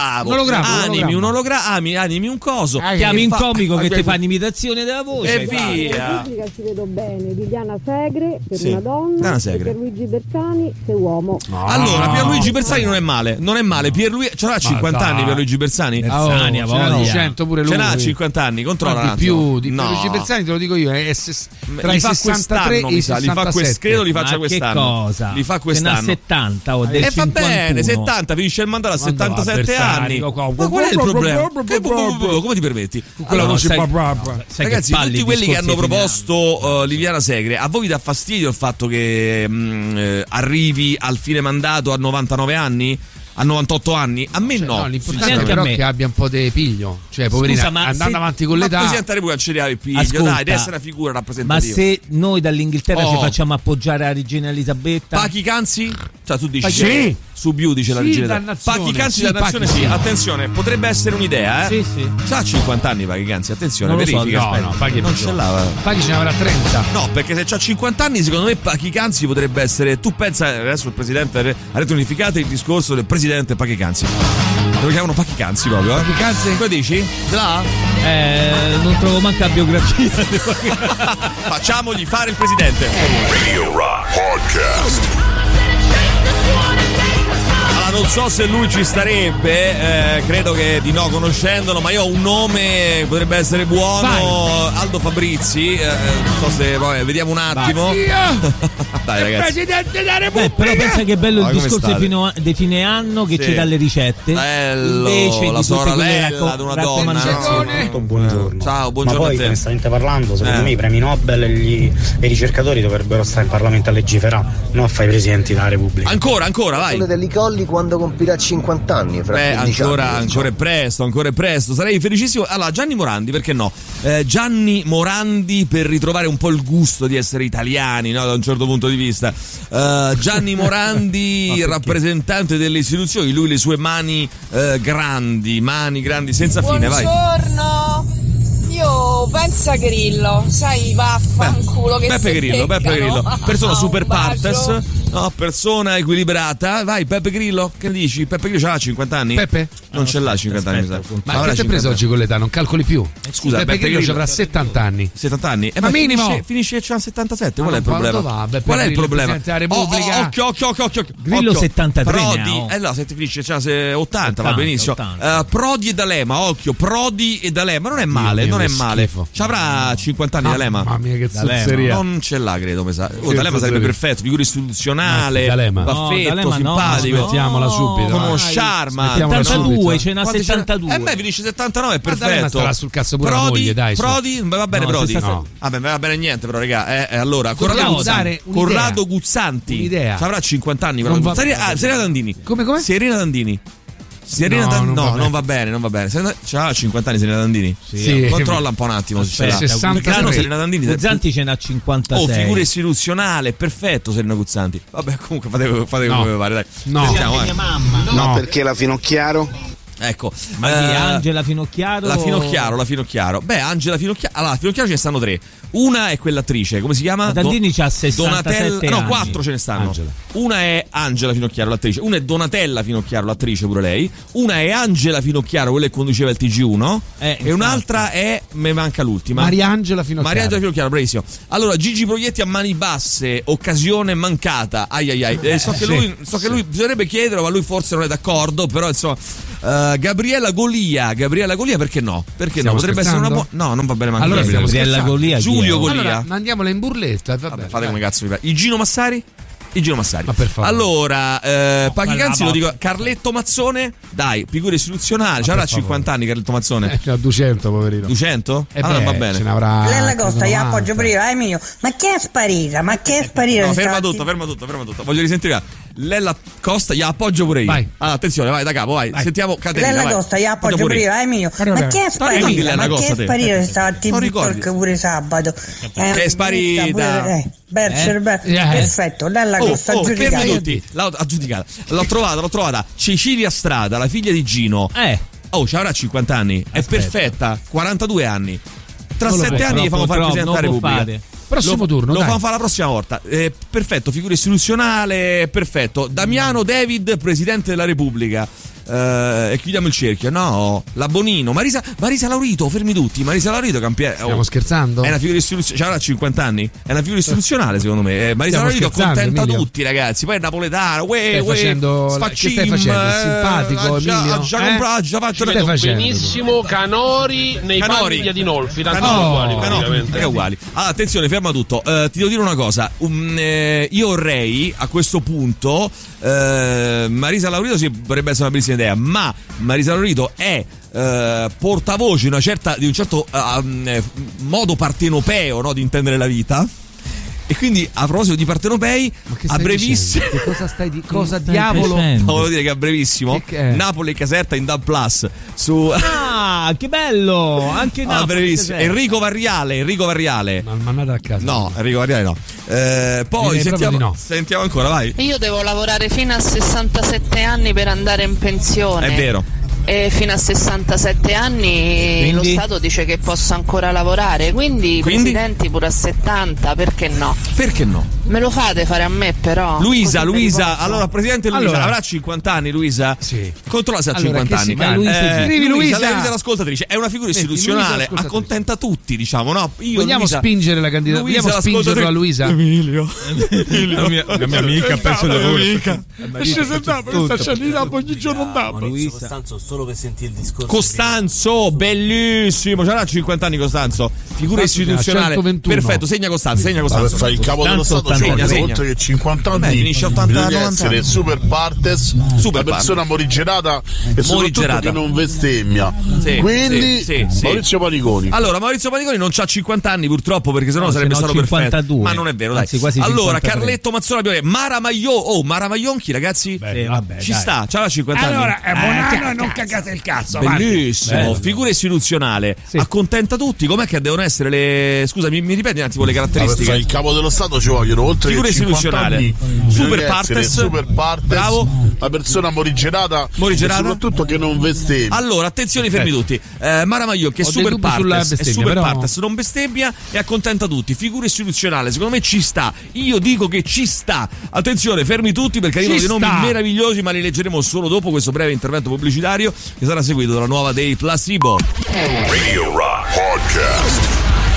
Animi un coso. Chiami un comico che ti fa un'imitazione della voce. E via. Ci vedo bene. Liliana Segre per una donna. E Pierluigi Bersani se uomo. Allora, Pierluigi Bersani non è male. Pierluigi ce l'ha 50 anni Pierluigi Bersani? Bersani, ce l'ha 100 pure lui. Ce l'ha 50 anni, controlla. Di più di Pierluigi Bersani, te lo dico io, è tra i 63 e i 67. Credo li faccia quest'anno. Cosa? Li fa quest'anno. Ce n'ha 70 o del 51. Va bene, 70, finisce il mandato a 77 anni. Ma qual è il problema? Come ti permetti? Ragazzi, tutti quelli che hanno proposto Liliana Segre, a voi vi dà fastidio il fatto che arrivi al fine mandato a 99 anni? A 98 anni? A me no. L'importante è però che abbia un po' di piglio. Cioè, poverina, andando avanti con l'età. Ma il Presidente della Repubblica ce il figlio, dai, deve essere una figura rappresentativa. Ma se noi dall'Inghilterra ci facciamo appoggiare la regina Elisabetta, Pachi Canzi? Cioè tu dici sì. Su Biu dice la regina. Pachi Canzi da nazione, sì. Attenzione, potrebbe essere un'idea, Sì, sì. C'ha 50 anni Pachi Canzi, attenzione, non verifica. So, no, Pachi non ce l'ha. Pachi ce ne avrà 30. No, perché se c'ha 50 anni, secondo me Pachi Canzi potrebbe essere. Tu pensa adesso il presidente a Rete Unificata il discorso del presidente Pachi Canzi. Lo chiamano Pachi Canzi proprio, Pachi Canzi? Cosa dici? Ce l'ha? Non trovo manca la biografia. Facciamogli fare il presidente. Radio Rock Podcast. Allora, non so se lui ci starebbe, credo che di no conoscendolo, ma io ho un nome che potrebbe essere buono. Vai. Aldo Fabrizi, non so se poi vediamo un attimo. Dai ragazzi. Presidente della Repubblica. Però pensa che è bello il discorso di fine anno che ci dà le ricette. Bello, invece la sorella di una donna. Buongiorno. Ciao, buongiorno. Ma poi, onestamente parlando, secondo me i premi Nobel e i ricercatori dovrebbero stare in Parlamento a legiferare, non a fare i presidenti della Repubblica. Ancora, vai. Quello degli Colli quando compirà 50 anni. Ancora è presto. Sarei felicissimo. Allora, Gianni Morandi, perché no? Gianni Morandi per ritrovare un po' il gusto di essere italiani, no? Da un certo punto di vista. Gianni Morandi, rappresentante delle istituzioni, lui le sue mani grandi senza fine, vai. Buongiorno. Io penso a Grillo, sai, vaffanculo che Beppe Grillo, persona super partes, no, persona equilibrata. Vai, Beppe Grillo, che dici? Beppe Grillo c'ha 50 anni? Peppe? Non ce l'ha 50 anni, mi sa. Ma che ti hai preso oggi con l'età? Non calcoli più. Scusa, Beppe Grillo ci avrà 70 anni. 70 anni? Ma minimo! Finisce che c'ha 77, qual è il problema? Qual è il problema? Occhio. Grillo 73 Prodi, no, se ti finisce c'ha 80, va benissimo. Prodi e D'Alema, occhio, Prodi e D'Alema, non è male. Ci avrà 50 anni D'Alema. Mamma mia, che zozzeria. Non ce l'ha, credo, mi sa. D'Alema sarebbe perfetto, figura istituzionale, baffetto, simpatico. Mettiamola subito. Con uno charma. 72, ce n'ha 72. Beh, finisce 79, è perfetto. D'Alema starà sul cazzo pure la moglie, dai. Prodi, va bene, Prodi. Vabbè, va bene niente, però, raga. Allora, Corrado Guzzanti. Un'idea. Ci avrà 50 anni. Serena Dandini. Come? Serena Dandini. Non va bene. C'ha 50 anni Serena Dandini? Sì. Controlla un po' un attimo se ce l'ha. 63. Serena Dandini. Guzzanti ce n'ha 56. Figura istituzionale, perfetto Serena Guzzanti. Vabbè, comunque fate come pare, dai. No. Mia mamma. No, perché la Finocchiaro? Ecco, ma chi? Angela Finocchiaro? La Finocchiaro. Beh, Angela Finocchiaro. Allora, Finocchiaro ce ne stanno 3. Una è quell'attrice, come si chiama? Dandini c'ha 67 anni. 4 ce ne stanno. Angela. Una è Angela Finocchiaro, l'attrice. Una è Donatella Finocchiaro, l'attrice pure lei. Una è Angela Finocchiaro, quella che conduceva il TG1. E un'altra è, me manca l'ultima, Mariangela Finocchiaro, bravissimo. Allora, Gigi Proietti a mani basse, occasione mancata. So che lui bisognerebbe chiederlo, ma lui forse non è d'accordo, però insomma. Gabriella Golia, perché no? Potrebbe essere una buona. No, non va bene manco. Allora Gabriella Golia. Giulio Golia. Allora, mandiamola in burletta. Vabbè, fate come cazzo vi pare. Il Gino Massari. Ma per favore. Allora, Pachi Canzi lo dico. Carletto Mazzone, dai, figura istituzionale. Ce l'avrà 50 anni Carletto Mazzone. Ce n'ha 200, poverino. 200? Allora va bene. Ce n'avrà. Lella Costa, io appoggio prima, mio. Ma che è sparita? No, ferma tutto. Voglio risentire. Lella Costa, io appoggio pure io. Vai. Allora, attenzione, vai da capo, vai. Sentiamo Caterina. Lella Costa, io appoggio pure io, mio. Ma che è sparita? Stava a TikTok pure sabato. È sparita. Perfetto, Lella Costa aggiudicata. Fermi tutti. L'ho trovata. Cecilia Strada, la figlia di Gino. Ci avrà 50 anni. È perfetta, 42 anni. Tra 7 anni gli fanno fare il Presidente della Repubblica. Prossimo turno, lo fanno fare la prossima volta. Perfetto, figura istituzionale, perfetto. Damiano David, Presidente della Repubblica. E chiudiamo il cerchio. No, la Bonino, Marisa Laurito, fermi tutti. Marisa Laurito, stiamo scherzando? È una figura istituzionale, avrà 50 anni. È una figura istituzionale, secondo me. Marisa Laurito contenta tutti, ragazzi. Poi è napoletano, che stai facendo? Simpatico, Emilio. Già fatto benissimo Canori nei panni di Adinolfi. Tanto uguali. Allora, attenzione, ferma tutto. Ti devo dire una cosa. Io vorrei a questo punto Marisa Laurito potrebbe essere una bellissima idea, ma Marisa Laurito è portavoce di un certo modo partenopeo, no, di intendere la vita. E quindi a proposito di partenopei, a brevissimo cosa diavolo volevo dire che a brevissimo Napoli Caserta in DAB Plus su Ah, che bello! Anche Napoli. Enrico Varriale. Ma mandate a casa. No, Enrico Varriale no. Poi sentiamo ancora, vai. Io devo lavorare fino a 67 anni per andare in pensione. È vero. E fino a 67 anni lo Stato dice che posso ancora lavorare, quindi? Presidenti pure a 70, perché no? Perché no? Me lo fate fare a me però. Luisa, allora Presidente Luisa, avrà 50 anni Luisa? Sì. Controlla se ha 50 anni. Scrivi Luisa. Lei è l'ascoltatrice, è una figura istituzionale, accontenta tutti, diciamo, no? Vogliamo spingere la candidatura, vogliamo spingerlo a Luisa? Emilio. La mia amica, penso di amica. Esce sempre, questa scenina ogni giorno andava. Luisa. Solo per sentire il discorso. Costanzo, bellissimo, c'era 50 anni Costanzo, figura istituzionale. 121. Perfetto, segna Costanzo. Per fare il capo dello Stato segna. Oltre che 50 anni. Finisce 80 bisogna 90 essere super partes, una persona morigerata e soprattutto che non bestemmia. Quindi Maurizio Paniconi. Allora, Maurizio Paniconi non c'ha 50 anni purtroppo, perché sennò sarebbe stato 52. Perfetto. Ma non è vero, dai. Allora, 53. Carletto Mazzola Piove, Mara Maionchi, ragazzi. Ci sta, c'ha 50 anni. Allora, è buon anno e non cagate il cazzo. Bellissimo, figura istituzionale, accontenta tutti. Com'è che devono essere le... Scusa, mi ripeti un attimo le caratteristiche? Il capo dello Stato ci vogliono oltre figura che 50 anni, super partes, bravo, la persona morigerata e soprattutto che non bestemmia. Allora, attenzione, fermi tutti. Mara Maionchi è super partes, non bestemmia e accontenta tutti. Figura istituzionale, secondo me ci sta. Io dico che ci sta. Attenzione, fermi tutti, perché arrivano dei nomi meravigliosi, ma li leggeremo solo dopo questo breve intervento pubblicitario che sarà seguito dalla nuova dei Placebo. Radio Rock Podcast.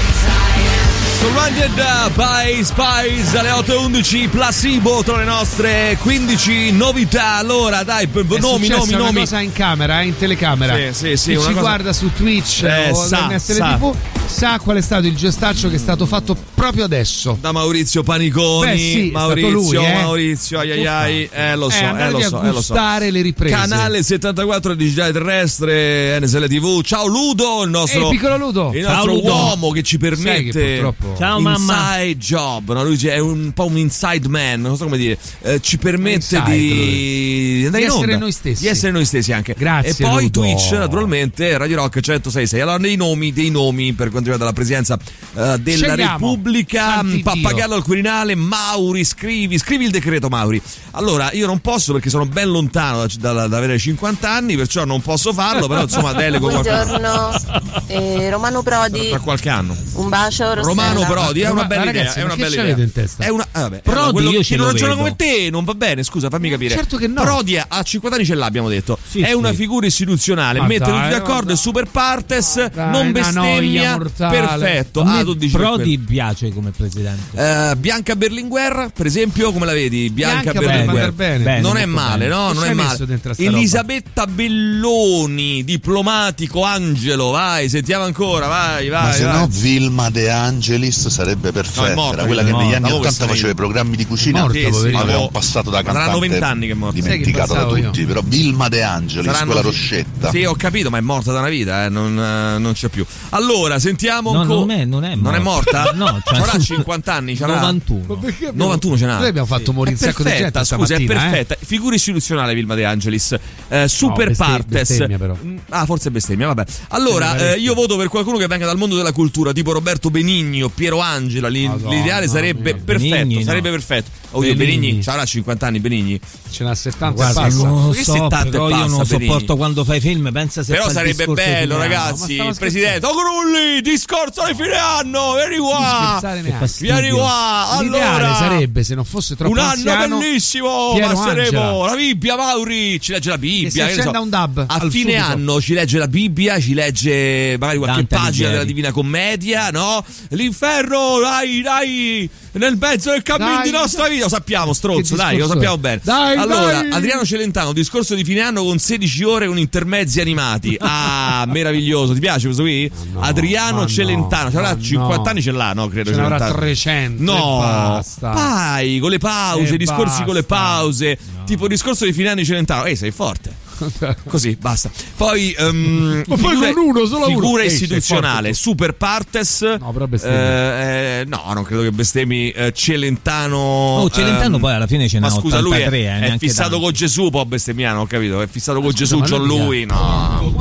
Surrounded by Spies alle 8:11, Placebo tra le nostre 15 novità. Allora dai, nomi. Una cosa in camera, in telecamera. Sì, chi ci guarda su Twitch o NSL sa qual è stato il gestaccio che è stato fatto proprio adesso da Maurizio Paniconi. Maurizio, lo so. Le riprese. Canale 74 digitale terrestre, NSL TV. Ciao Ludo, il nostro piccolo Ludo, il nostro uomo che ci permette ciao mamma. Inside job, no? Lui è un po' un inside man, non so come dire, ci permette di essere noi stessi. Di essere noi stessi anche. Grazie. E poi Ludo. Twitch, naturalmente, Radio Rock 106.6. Allora, dei nomi per quanto riguarda la presidenza della Repubblica. Pappagallo al Quirinale, Mauri, scrivi il decreto Mauri. Allora, io non posso perché sono ben lontano da avere 50 anni, perciò non posso farlo, però insomma delego qualcuno. Buongiorno, Romano Prodi. Tra qualche anno. Un bacio, Romano Prodi, è una bella ragazzi, idea, è una bella idea. In testa? È una Prodi, io ce lo non ragiona vedo come te, non va bene, scusa, fammi capire. Certo che no. Prodi a 50 anni ce l'ha, abbiamo detto. È una figura istituzionale, mette tutti d'accordo, è super partes, non bestemmia. Perfetto. Tu dici Prodi piace come presidente. Bianca Berlinguer, per esempio, come la vedi? Bianca Berlinguer. Bene, non è male, no? Non è male. Elisabetta Belloni, diplomatico Angelo, vai, sentiamo ancora, vai. Ma se no Vilma De Angelis sarebbe perfetta, era quella che negli anni 80 faceva i programmi di cucina, aveva un passato da cantante. Saranno 20 anni che è morta, dimenticato da tutti, però Vilma De Angelis, quella Rossetta. Sì, ho capito, ma è morta da una vita, non c'è più. Allora, sentiamo ancora. Non è morta? No, avrà 50 anni, 91 ce n'ha. Noi abbiamo fatto morire un sacco di gente. Scusa, è perfetta. Figura istituzionale Vilma De Angelis. Super partes. Però. Forse bestemmia, vabbè. Allora, io voto per qualcuno che venga dal mondo della cultura, tipo Roberto Benigni o Piero Angela. L'ideale sarebbe perfetto. Benigni, sarebbe perfetto. Benigni avrà 50 anni, Benigni. Ce n'ha 70 Guarda, e passa. Non so, però io non sopporto quando fai film. Pensa se però sarebbe bello, ragazzi. Il presidente Grulli, discorso di fine anno. Vieni qua. Allora sarebbe, se non fosse troppo un anziano, anno bellissimo. Passeremo la Bibbia. Mauri ci legge la Bibbia. E se accenda un dub a fine anno ci legge la Bibbia, ci legge magari qualche pagina della Divina Commedia, no? L'inferno, dai, nel mezzo del cammino di nostra vita. Lo sappiamo, stronzo, dai, lo sappiamo bene. Allora, Adriano Celentano, discorso di fine anno con 16 ore con intermezzi animati. Ah, meraviglioso. Ti piace questo qui? Adriano Celentano, c'avrà 50 anni, ce l'ha, no? Credo ce n'avrà 300. No, basta. Vai, con le pause, discorsi con le pause. Tipo discorso di fine anno di Celentano. Sei forte. Così, basta. Poi figura istituzionale, super partes. No, però bestemmia. No, non credo che bestemmi. Celentano. Celentano poi alla fine ce n'ha 83. Scusa, lui è fissato con Gesù, può bestemmiare, ho capito. È fissato con Gesù, John lui. No. Non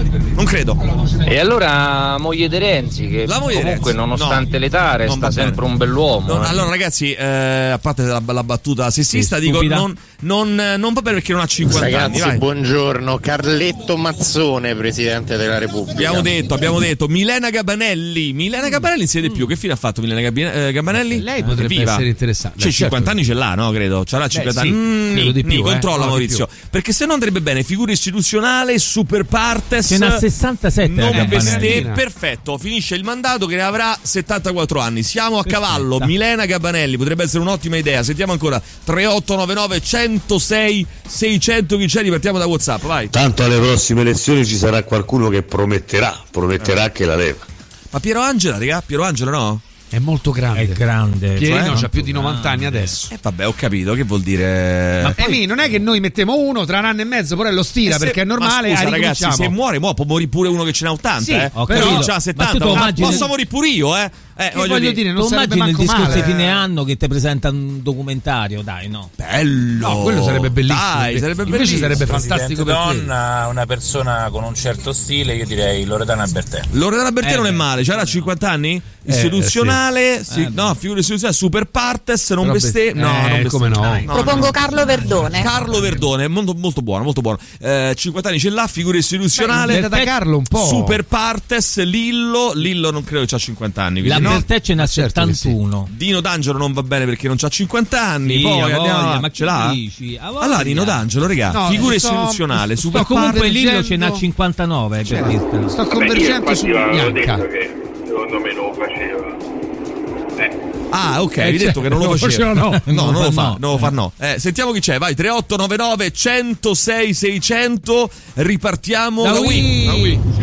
credo. E allora moglie di Renzi, che comunque nonostante l'età resta sempre un bell'uomo. Allora ragazzi, a parte la battuta sessista, dico non va bene perché non ha 50 ragazzi, anni. Buongiorno, Carletto Mazzone, Presidente della Repubblica. Abbiamo detto Milena Gabanelli non siede più. Che fine ha fatto Milena Gabanelli? Lei potrebbe essere interessante. C'è 50 anni ce l'ha, no? Credo. Ce l'ha 50 anni. Di più, controlla Maurizio. Perché se no andrebbe bene figura istituzionale, super partes. Ce n'ha 67. Non perfetto. Finisce il mandato che ne avrà 74 anni. Siamo a cavallo. Milena Gabanelli potrebbe essere un'ottima idea. Sentiamo ancora 3899 106 600 chi c'è. Ripartiamo da WhatsApp, vai. Tanto alle prossime elezioni ci sarà qualcuno che prometterà che la leva. Ma Piero Angela, raga? Piero Angela no? È molto grande. È grande. Pierino c'ha più di 90 anni adesso. Vabbè, ho capito, che vuol dire. Ma poi non è che noi mettiamo uno tra un anno e mezzo, però lo stira perché è normale. Ma scusa, ragazzi, se muore, può morire pure uno che ce n'ha 80, sì, però c'ha 70. Posso morire pure io, voglio dire, non sarebbe immagini il discorso male. di fine anno che ti presenta un documentario, dai, no? Bello. No, quello sarebbe bellissimo. Dai, sarebbe invece bellissimo. sarebbe fantastico per una persona con un certo stile, io direi Loredana Bertè. Loredana Bertè non è male, c'era 50 anni? Istituzionale, no, figura istituzionale, super partes, non bestemmia. Non come no. Propongo Carlo Verdone. Carlo Verdone, molto buono, molto buono. 50 anni ce l'ha, figura istituzionale. Da Carlo un po'. Super partes, Lillo non credo che c'ha 50 anni. La Bertè ce n'ha 71. Sì. Dino D'Angelo non va bene perché non c'ha 50 anni. Sì, poi andiamo, ma ce l'ha? Allora Dino D'Angelo, regà, figura istituzionale, super comunque Lillo ce n'ha 59 per dirtelo. Sto convergendo su Bianca. Secondo me non lo faceva. Ah, ok, hai detto che non lo faceva. No, non lo fa. Sentiamo chi c'è, vai, 3899 106 600, ripartiamo da Wii.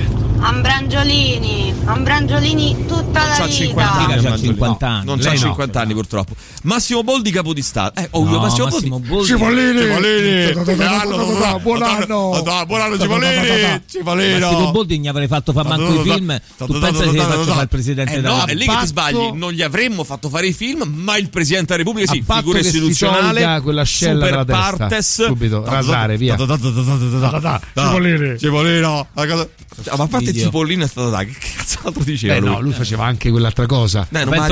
Ambrangiolini tutta la vita. C'ha 50 anni. Non c'ha 50 anni purtroppo. Massimo Boldi Capodistato. Massimo Boldi. Cipollini. Buon anno Cipollini. Massimo Boldi gli avrei fatto fare manco i film. Tu pensa che faccio fare il presidente della Repubblica? No, è lì che ti sbagli. Non gli avremmo fatto fare i film, ma il presidente della Repubblica sì, figura istituzionale, quella scella super della partes, subito rasare via. Cipollino. Ma a parte Cipollino è stato che cazzo altro diceva lui? No, lui faceva anche quell'altra cosa.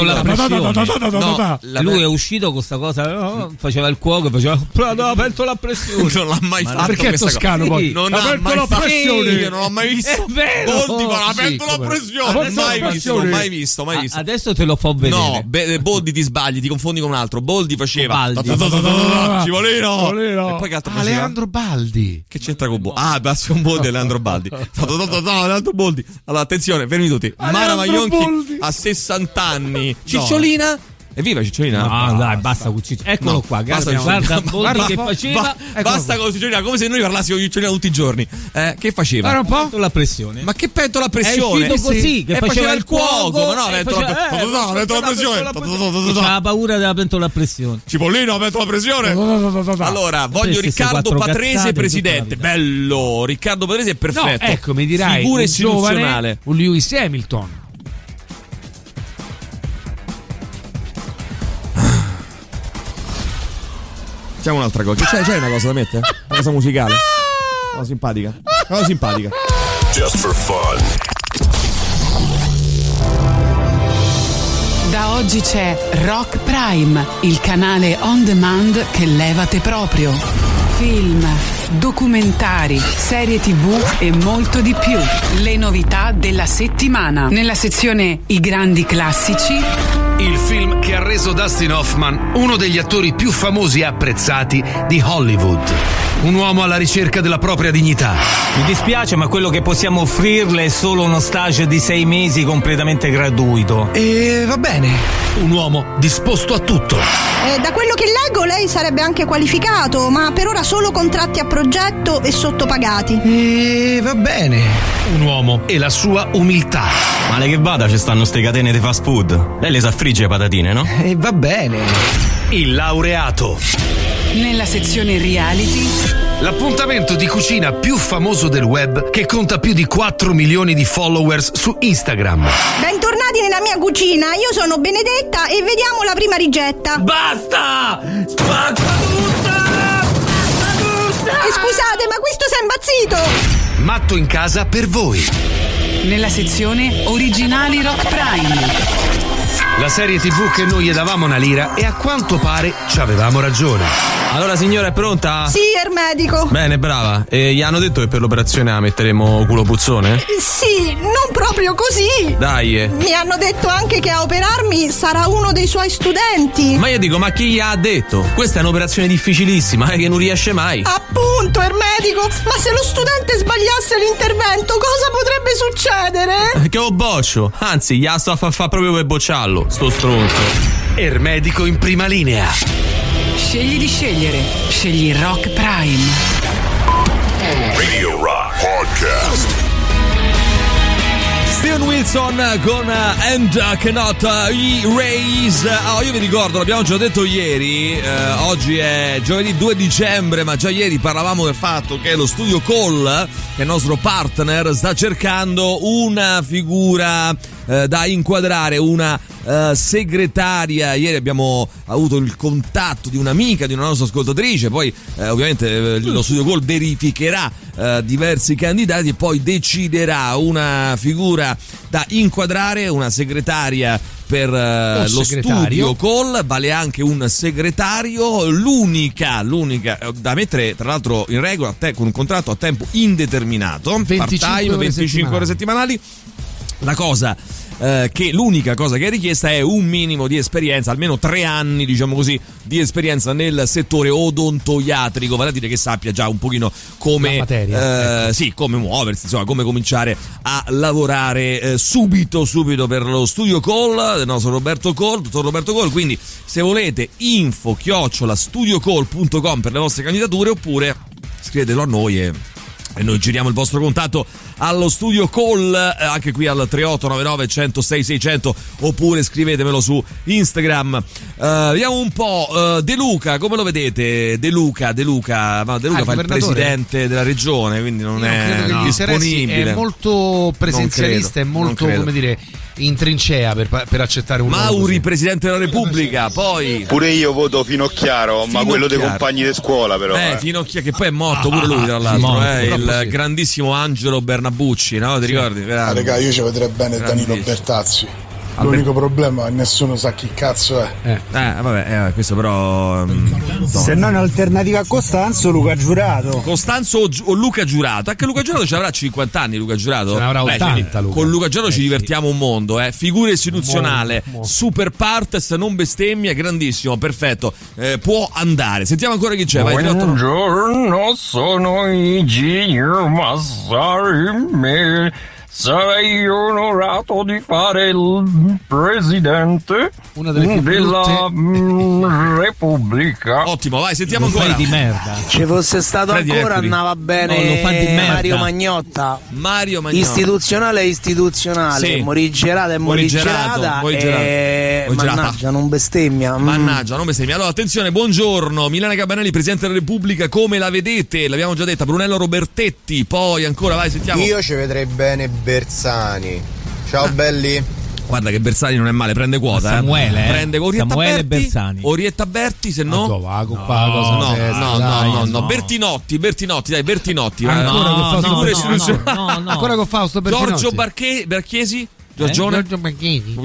Lui è uscito con sta cosa, faceva il cuoco, faceva la pentola a pressione. Non l'ha mai fatto. Perché è toscano poi? Non ha mai fatto. Io non ho mai visto. Boldi fa la pentola a pressione. Mai visto. Adesso te lo fa vedere. No, Boldi ti sbagli, ti confondi con un altro. Boldi faceva Cipollino. E poi che altro faceva? Leandro Baldi. Che c'entra con Boldi? Ah, Massimo Boldi e Leandro Baldi. Leandro Boldi. Allora, attenzione, fermi tutti. Mara Maionchi a 60 anni. Cicciolina? Evviva Cicciolina? No, dai, basta con Cicciolina. Eccolo qua, guarda Boldi che faceva. Basta con Cicciolina, come se noi parlassimo di Cicciolina tutti i giorni. Che faceva? Era un po' la pressione. Ma che pentola a pressione? È uscito così, che faceva il cuoco. Ma no, pentola a pressione. C'ha paura della pentola a pressione. Cipollino, pentola a pressione. Allora, voglio Riccardo Patrese presidente. Bello, Riccardo Patrese è perfetto. Ecco, mi dirai, figura istituzionale. Un Lewis Hamilton. Facciamo un'altra cosa. C'è una cosa da mettere? Una cosa musicale? Una cosa simpatica. Just for fun. Da oggi c'è Rock Prime, il canale on demand che levate proprio. Film, documentari, serie TV e molto di più. Le novità della settimana. Nella sezione I grandi classici, il film che ha reso Dustin Hoffman uno degli attori più famosi e apprezzati di Hollywood. Un uomo alla ricerca della propria dignità. Mi dispiace, ma quello che possiamo offrirle è solo uno stage di 6 mesi completamente gratuito. E va bene. Un uomo disposto a tutto. Da quello che leggo lei sarebbe anche qualificato, ma per ora solo contratti a progetto e sottopagati. E va bene. Un uomo e la sua umiltà. Male che vada, ci stanno ste catene di fast food. Lei le sa friggere patatine, no? E va bene. Il laureato. Nella sezione reality, l'appuntamento di cucina più famoso del web che conta più di 4 milioni di followers su Instagram. Bentornati nella mia cucina, io sono Benedetta e vediamo la prima ricetta. Basta! Spacca tutta! Scusate, ma questo si è impazzito! matto in casa per voi. Nella sezione Originali Rock Prime. La serie TV che noi gli davamo una lira e a quanto pare ci avevamo ragione. Allora signora, è pronta? Sì, ermedico. Bene, brava. E gli hanno detto che per l'operazione la metteremo culo puzzone? Sì, non proprio così. Dai. Mi hanno detto anche che a operarmi sarà uno dei suoi studenti. Ma io dico, ma chi gli ha detto? Questa è un'operazione difficilissima, che non riesce mai. Appunto, ermedico. Ma se lo studente sbagliasse l'intervento, cosa potrebbe succedere? Che lo boccio. Anzi, gli sto a fa proprio per bocciarlo. Sto stronzo. Ermedico in prima linea. Scegli di scegliere. Scegli Rock Prime. Radio Rock Podcast. Steven Wilson con And Cannot Erase. Io vi ricordo, l'abbiamo già detto ieri, oggi è giovedì 2 dicembre, ma già ieri parlavamo del fatto che lo studio Call, che è il nostro partner, sta cercando una figura da inquadrare, una segretaria. Ieri abbiamo avuto il contatto di un'amica, di una nostra ascoltatrice, poi ovviamente lo studio Call verificherà diversi candidati e poi deciderà una figura da inquadrare, una segretaria per lo studio Call, vale anche un segretario, l'unica da mettere tra l'altro in regola con un contratto a tempo indeterminato, part-time, 25 ore settimanali. La cosa che l'unica cosa che è richiesta è un minimo di esperienza, almeno 3 anni, diciamo così, di esperienza nel settore odontoiatrico, vale a dire che sappia già un pochino come materia, sì, come muoversi, insomma, come cominciare a lavorare subito per lo studio Call del nostro dottor Roberto Call. Quindi se volete info@studiocall.com per le vostre candidature, oppure scrivetelo a noi e noi giriamo il vostro contatto allo studio Call, anche qui al 3899 106 600, oppure scrivetemelo su Instagram. Vediamo un po'. De Luca, come lo vedete? De Luca fa il presidente della regione, quindi non è disponibile. È molto presenzialista, è molto, come dire, in trincea per accettare un Mauri, presidente della Repubblica. Poi pure io voto Finocchiaro, ma quello dei compagni di scuola, però Finocchiaro, che poi è morto pure lui, tra l'altro, il grandissimo Angelo Bernabucci, no? Ti ricordi? Raga, io ci vedrei bene Danilo Bertazzi. L'unico problema è che nessuno sa chi cazzo è. Vabbè, questo però. Se non alternativa a Costanzo, Luca Giurato. Costanzo o Luca Giurato? Anche Luca Giurato ci avrà 50 anni. Luca Giurato ce ne avrà 80. Luca. Con Luca Giurato ci divertiamo un mondo. Figura istituzionale, super partes, non bestemmia, grandissimo, perfetto. Può andare. Sentiamo ancora chi c'è. Vai, buongiorno, sono Igor Massari. Sarei onorato di fare il presidente della Repubblica. Ottimo, vai, sentiamo ancora. Fai di merda. Ci fosse stato Freddy ancora Mercury. andava bene. No, lo fa di merda. Mario Magnotta. Istituzionale è istituzionale, sì. Morigerata è morigerata. Mannaggia, non bestemmia. Mannaggia, non bestemmia. Allora, attenzione, buongiorno. Milena Gabanelli, presidente della Repubblica, come la vedete? L'abbiamo già detta. Brunello Robertetti, poi ancora, vai, sentiamo. Io ci vedrei bene Bersani. Ciao belli. Guarda che Bersani non è male, prende quota. Samuele, prende Samuele Bersani. Orietta Berti, se no. No. Bertinotti, dai, Bertinotti. Ancora con Fausto Bertinotti. Giorgio Barchesi. Giorgio Barchesi.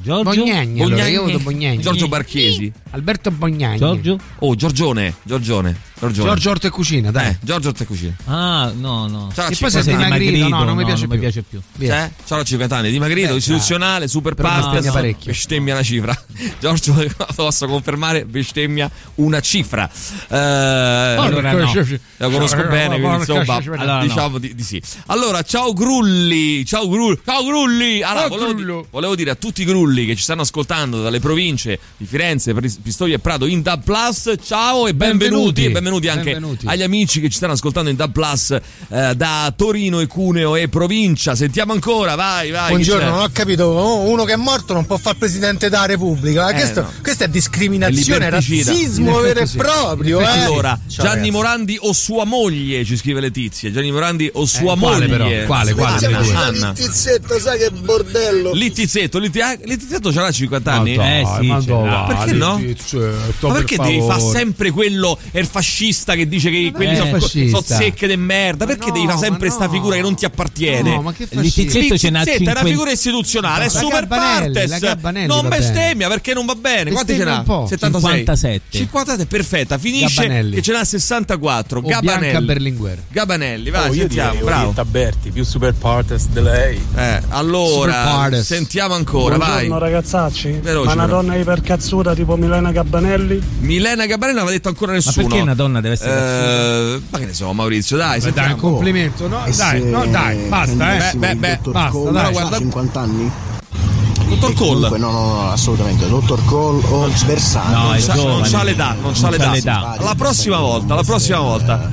Giorgio Barchesi. Alberto Bognagni. Giorgione. Giorgio Orto e Cucina, dai. Giorgio Orto e Cucina. No. E poi sei dimagrito, no, non mi piace più. C'ha 50 anni, dimagrito, istituzionale, super partes, bestemmia una cifra. Giorgio, posso confermare, bestemmia una cifra. Allora no. La conosco bene, quindi insomma, diciamo di sì. Allora, ciao Grulli. Allora, volevo dire a tutti i Grulli che ci stanno ascoltando dalle province di Firenze, Pistoia e Prato in DAB+, ciao e benvenuti anche agli amici che ci stanno ascoltando in DAB+, da Torino e Cuneo e provincia. Sentiamo ancora, vai. Buongiorno, non ho capito, uno che è morto non può fare presidente della Repubblica. Questa è discriminazione, razzismo vero e proprio. Allora, Gianni Morandi o sua moglie, ci scrive Letizia. Gianni Morandi o sua moglie. Quale? Tizzetta, sai che bordello bordello. Littizzetto c'ha 50 anni? Sì, perché no? Ma perché devi fare sempre quello è il fascista che dice che quelli sono secche de merda? Perché devi fare sempre sta figura che non ti appartiene? No, ma che Littizzetto ce n'ha 50. È una figura istituzionale, è super partes. Non bestemmia perché non va bene. Quanti ce n'ha? 57. 57 perfetta, finisce che ce n'ha 64. Gabanelli, vai, sentiamo, bravo. Berti, più super partes di lei. Allora, sentiamo ancora, vai. Buongiorno ragazzacci. Veloce, ma una donna ipercazzuta tipo Milena Gabanelli? Milena Gabanelli non aveva detto ancora nessuno. Ma perché una donna deve essere cazzuta? Ma che ne so, Maurizio, dai, dai, un complimento, no? Dai, basta, basta, dai. Guarda 50 anni. Dottor Cole? Comunque, no, assolutamente. Dottor Cole o Bersani? No, non c'ha l'età. La prossima volta.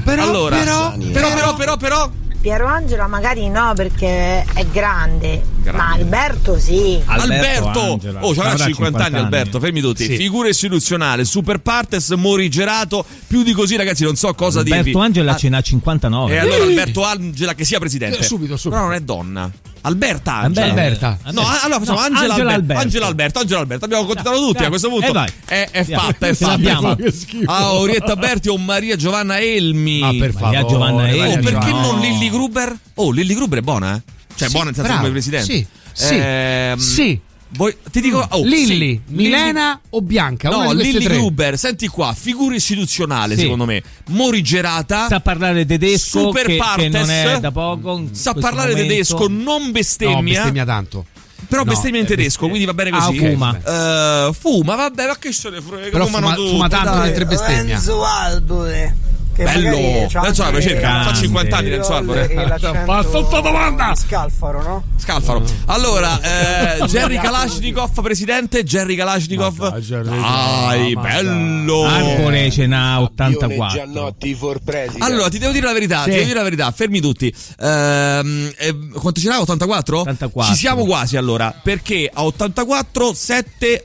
Però. Piero Angela magari no, perché è grande. Ma Alberto sì. Alberto c'avrà 50 anni Alberto, fermi tutti. Sì. Figura istituzionale, super partes, morigerato. Più di così, ragazzi, non so cosa dirvi. Alberto Angela ce n'ha 59. E allora Alberto Angela che sia presidente. Subito. Però non è donna. Alberta. No, allora facciamo Angela Alberto. Abbiamo continuato tutti a questo punto. È fatta. Orietta Berti o Maria Giovanna Elmi. Ma per favore. Maria Giovanna Elmi. Perché non Lilli Gruber? Lilli Gruber è buona, Cioè buona nel senso come presidente. Sì. Ti dico Lilli, Milena o Bianca? No, Lilli Gruber, senti qua, figura istituzionale secondo me, morigerata, sa parlare tedesco, super partes, che non è da poco, sa parlare tedesco, non bestemmia. No, bestemmia tanto. Però bestemmia in tedesco, quindi va bene così. Fuma, vabbè, ma che se ne frega? Però fuma tanto mentre bestemmia. Renzo Albore. Che bello, Renzo Albore c'ha 50 anni Renzo Albore. Basta sta domanda. Scalfaro, no? Scalfaro. Allora, Jerry Kalashnikov, presidente. Jerry Kalashnikov. Dai, bello. Arbore ce n'ha 84. Giannotti for president. Allora, ti devo dire la verità, fermi tutti. Quanto ce n'ha? 84? 84. Ci siamo quasi allora, perché a 84, 7,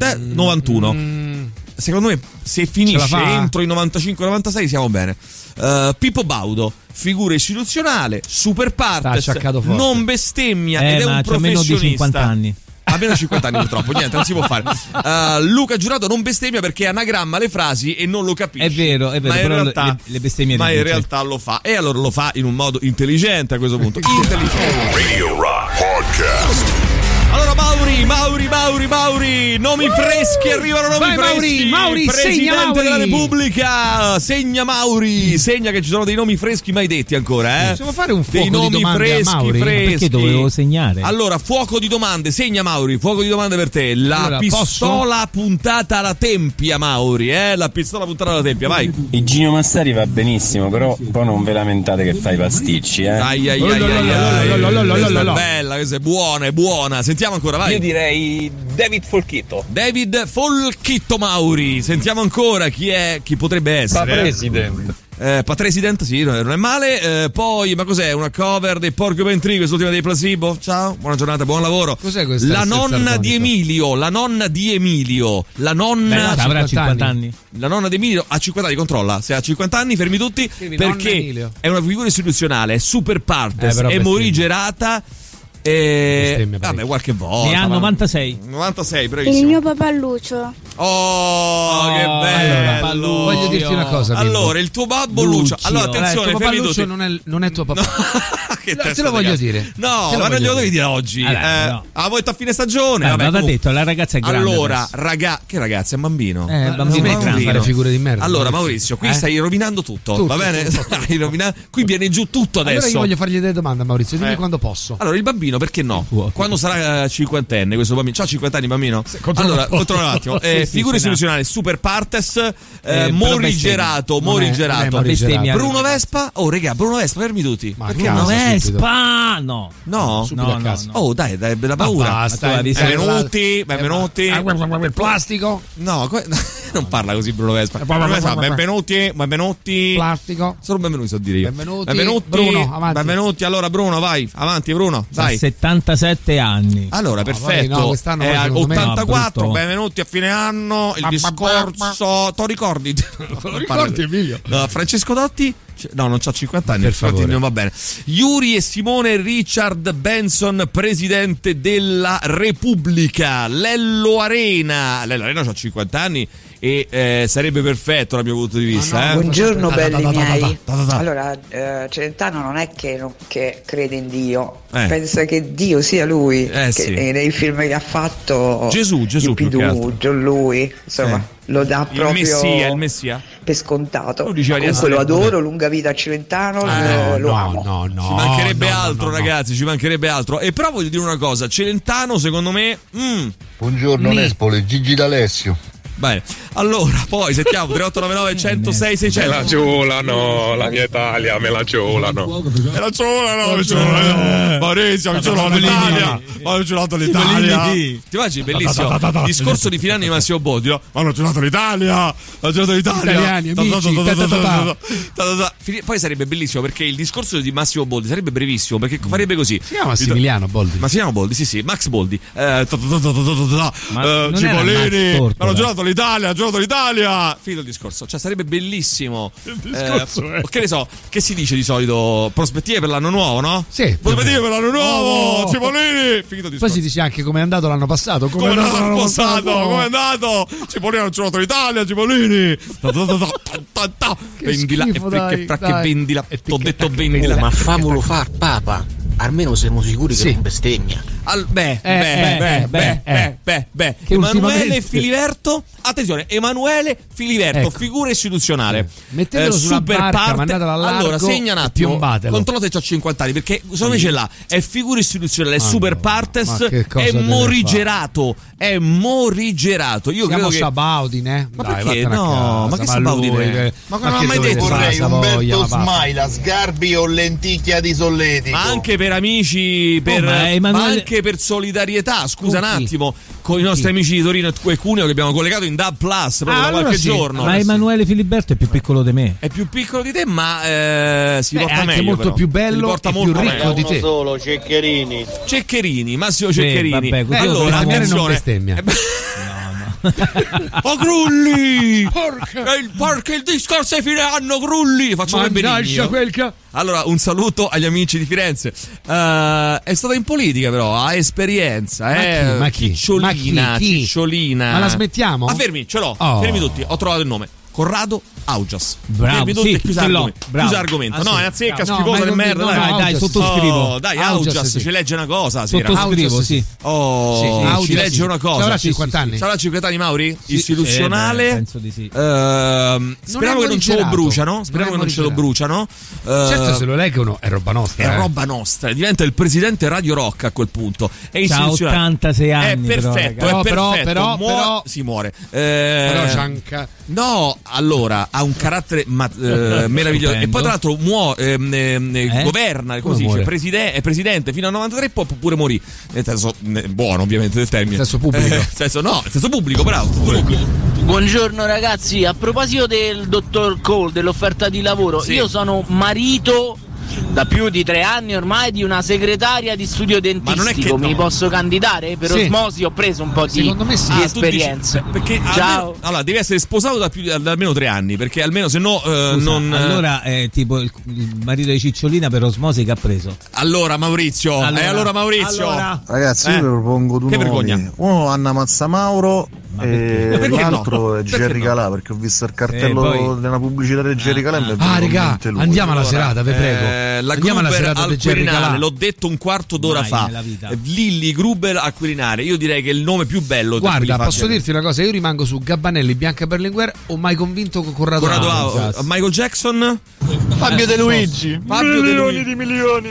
91. Secondo me se finisce entro i 95-96 siamo bene. Pippo Baudo, figura istituzionale, super partes, non bestemmia ed è un professionista. Meno di 50 anni. Ha meno di 50 anni purtroppo, niente, non si può fare. Luca Giurato non bestemmia perché anagramma le frasi e non lo capisce. È vero, ma in realtà, le bestemmie in realtà lo fa. E allora lo fa in un modo intelligente a questo punto. Intelligente. Radio Rock Podcast. Allora Mauri, nomi freschi, arrivano nomi freschi. Mauri, Presidente della Repubblica, segna Mauri, segna che ci sono dei nomi freschi mai detti ancora, Possiamo fare un fuoco dei nomi di domande freschi, a Mauri? Perché dovevo segnare? Allora, fuoco di domande, segna Mauri, fuoco di domande per te. La pistola puntata alla tempia, Mauri, la pistola puntata alla tempia, vai. Iginio Massari va benissimo, però poi non ve lamentate che fai pasticci, Bella, questa è buona. Sentiamo ancora, vai. Io direi David Folchitto, Mauri. Sentiamo ancora chi potrebbe essere. President, sì, non è male. Poi, ma cos'è? Una cover dei Porcupine Tree, quest'ultima dei Placebo. Ciao, buona giornata, buon lavoro. Cos'è questa? La nonna di Emilio. Avrà 50 anni. La nonna di Emilio ha 50 anni, controlla. Se ha 50 anni, fermi tutti. Perché è una figura istituzionale, è super partes, è morigerata. Vabbè, qualche volta. Ne ha 96, bravissimo. Il mio papà Lucio. Che bello. Allora, voglio dirti una cosa. Allora, il tuo babbo Lucio. Allora, attenzione, tuo papà Lucio non è tuo papà. Te lo voglio dire. No, ma non glielo devi dire oggi. Vuoi a fine stagione? Aveva detto, la ragazza è grande. Allora, che ragazza? È un bambino. Bambino. Fare figure di merda. Allora, Maurizio, qui stai rovinando tutto. Va bene? Qui viene giù tutto adesso. Allora io voglio fargli delle domande a Maurizio, dimmi quando posso. Allora, il bambino, perché no? Quando sarà cinquantenne questo bambino? C'ha 50 anni bambino? Allora, controlla un attimo. Figura istituzionale, super partes, morigerato. Bruno Vespa? Bruno Vespa, fermi tutti. Perché Bruno Vespa? No. Oh, dai, la paura. Benvenuti. Il plastico? No, non parla così Bruno Vespa. Benvenuti. Plastico. Solo benvenuti so dire io. Benvenuti. Bruno, avanti. Benvenuti, allora Bruno, vai. Avanti Bruno, vai. 77 anni. Allora, perfetto. Quest'anno è 84, no, benvenuti a fine anno. Il discorso, lo ricordi Emilio? Francesco Dotti, No, non c'ha 50 anni, per favore. Non va bene. Yuri e Simone Richard Benson, presidente della Repubblica. Lello Arena c'ha 50 anni e sarebbe perfetto dal mio punto di vista. Buongiorno belli miei. Allora, Celentano non è che crede in Dio, pensa che Dio sia lui, che nei film che ha fatto Gesù John lui, insomma, lo dà proprio il Messia per scontato. Comunque lo adoro, lunga vita a Celentano, lo amo. No, ci mancherebbe altro, ragazzi, ci mancherebbe altro. E però voglio dire una cosa, Celentano secondo me Buongiorno Nespole, Gigi D'Alessio. Bene, allora poi sentiamo 3899 106 600. Me la ciolano, la mia Italia, me la ciolano. Maurizio, mi ciolato l'Italia. Ho ciolato l'Italia. Ti immagini, bellissimo. Discorso di fine anni di Massimo Boldi, no? Ma hanno ciolato l'Italia. Italiani, amici. Poi sarebbe bellissimo perché il discorso di Massimo Boldi sarebbe brevissimo perché farebbe così. Si chiama Massimiliano Boldi. Massimo Boldi, sì, Max Boldi. Cipollini, hanno giocato l'Italia, finito il discorso. Cioè sarebbe bellissimo. Che ne so, che si dice di solito? Prospettive per l'anno nuovo, no? Sì. Prospettive per l'anno nuovo, Cipollini. Finito il discorso. Poi si dice anche come è andato l'anno passato. Come è andato l'anno passato? Come è andato? Cipollini hanno giocato l'Italia, Cipollini. Vendila che vendila. T'ho detto vendila. Ma famolo far papa. Almeno siamo sicuri che non bestemmia. Emanuele Filiberto, attenzione, Emanuele Filiberto, figura istituzionale. Mettetelo sulla barca, mandatelo all'argo. Allora, segna un attimo, controllo se c'ho 50 anni, perché secondo me ce l'ha. È figura istituzionale, è super partes, è morigerato. Io credo che Sabaudin, ma dai, perché no? Ma che Sabaudin? Ma non ha mai detto vorrei Umberto Smaila, Sgarbi o lenticchia di solletico. Ma anche per amici, ma anche per solidarietà, scusa un attimo, con i nostri amici di Torino e Cuneo che abbiamo collegato in DAB Plus proprio da qualche giorno. Ma Emanuele Filiberto è più piccolo di me. È più piccolo di te, ma si porta meglio. È molto però. più bello e più ricco di te. Solo Ceccherini, Massimo Ceccherini. Allora, attenzione. Oh Grulli! Perché il discorso è fine anno, Grulli! Faccio un benigno. Allora, un saluto agli amici di Firenze. È stata in politica, però, ha esperienza. Ma chi? Cicciolina. Ma la smettiamo? Ma fermi, ce l'ho. Fermi tutti, ho trovato il nome. Corrado Augias. Bravo, chiuso argomento. No, è una zecca schifosa di merda. Dai, sottoscrivo. Dai, Augias ci legge una cosa. Sottoscrivo, sì. Ci legge una cosa. Avrà 50 anni. Sarà 50 anni, Mauri? Istituzionale. Penso di sì. Speriamo che non ce lo bruciano. Certo, se lo leggono è roba nostra. È roba nostra. Diventa il presidente Radio Rock a quel punto. È istituzionale. 86 anni. È perfetto. Però si muore. Però Gianca. No, allora ha un carattere meraviglioso e poi tra l'altro governa, come si dice, è presidente fino al 93, può pure morire, nel senso buono ovviamente del termine, nel senso pubblico, nel senso pubblico, bravo. Buongiorno ragazzi, a proposito del dottor Cole, dell'offerta di lavoro, io sono marito da più di 3 anni ormai di una segretaria di studio dentistico. Mi posso candidare? Per osmosi ho preso un po' di esperienza. Perché ciao. Allora devi essere sposato da almeno 3 anni, perché almeno se no non. Allora è tipo il marito di Cicciolina per osmosi che ha preso. Allora Maurizio. Ragazzi, io vi propongo due nomi. Uno Anna Mazzamauro e l'altro è Jerry Calà, perché ho visto il cartello della pubblicità di Jerry Calà. Raga, andiamo alla serata, vi prego. La Gruber al Quirinale, l'ho detto un quarto d'ora fa. Lilli Gruber al Quirinale. Io direi che è il nome più bello. Guarda, posso dirti una cosa, io rimango su Gabbanelli, Bianca Berlinguer, ho mai convinto con Corrado Michael Jackson, Fabio De Luigi, milioni di milioni.